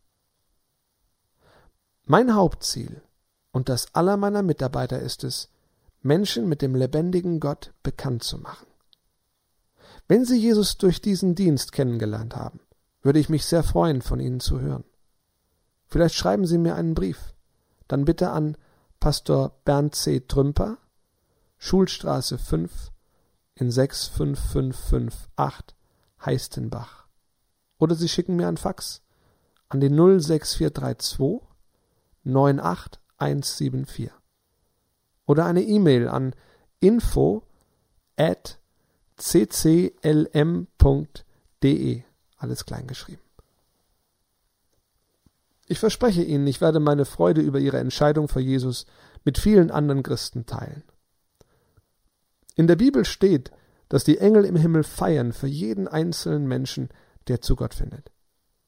Mein Hauptziel und das aller meiner Mitarbeiter ist es, Menschen mit dem lebendigen Gott bekannt zu machen. Wenn Sie Jesus durch diesen Dienst kennengelernt haben, würde ich mich sehr freuen, von Ihnen zu hören. Vielleicht schreiben Sie mir einen Brief, dann bitte an Pastor Bernd C. Trümper, Schulstraße fünf in sechs fünf fünf fünf acht Heistenbach. Oder Sie schicken mir ein Fax an die null sechs vier drei zwei neun acht eins sieben vier. Oder eine E-Mail an info at c c l m punkt d e, alles klein geschrieben. Ich verspreche Ihnen, ich werde meine Freude über Ihre Entscheidung für Jesus mit vielen anderen Christen teilen. In der Bibel steht, dass die Engel im Himmel feiern für jeden einzelnen Menschen, der zu Gott findet.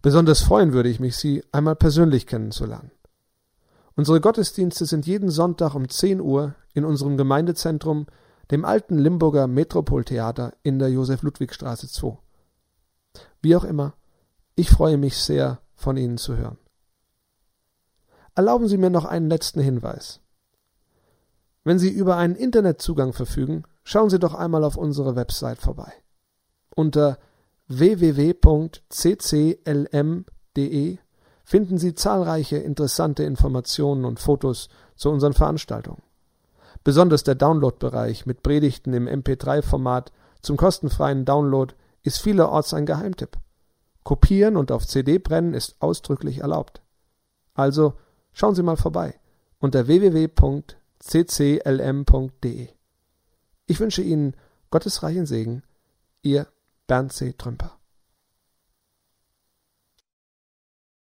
Besonders freuen würde ich mich, Sie einmal persönlich kennenzulernen. Unsere Gottesdienste sind jeden Sonntag um zehn Uhr in unserem Gemeindezentrum, dem alten Limburger Metropoltheater in der Josef-Ludwig-Straße zwei. Wie auch immer, ich freue mich sehr, von Ihnen zu hören. Erlauben Sie mir noch einen letzten Hinweis. Wenn Sie über einen Internetzugang verfügen, schauen Sie doch einmal auf unsere Website vorbei. Unter w w w punkt c c l m punkt d e finden Sie zahlreiche interessante Informationen und Fotos zu unseren Veranstaltungen. Besonders der Download-Bereich mit Predigten im M P drei Format zum kostenfreien Download ist vielerorts ein Geheimtipp. Kopieren und auf C D brennen ist ausdrücklich erlaubt. Also schauen Sie mal vorbei unter w w w punkt c c l m punkt d e. Ich wünsche Ihnen Gottes reichen Segen, Ihr Bernd C. Trümper.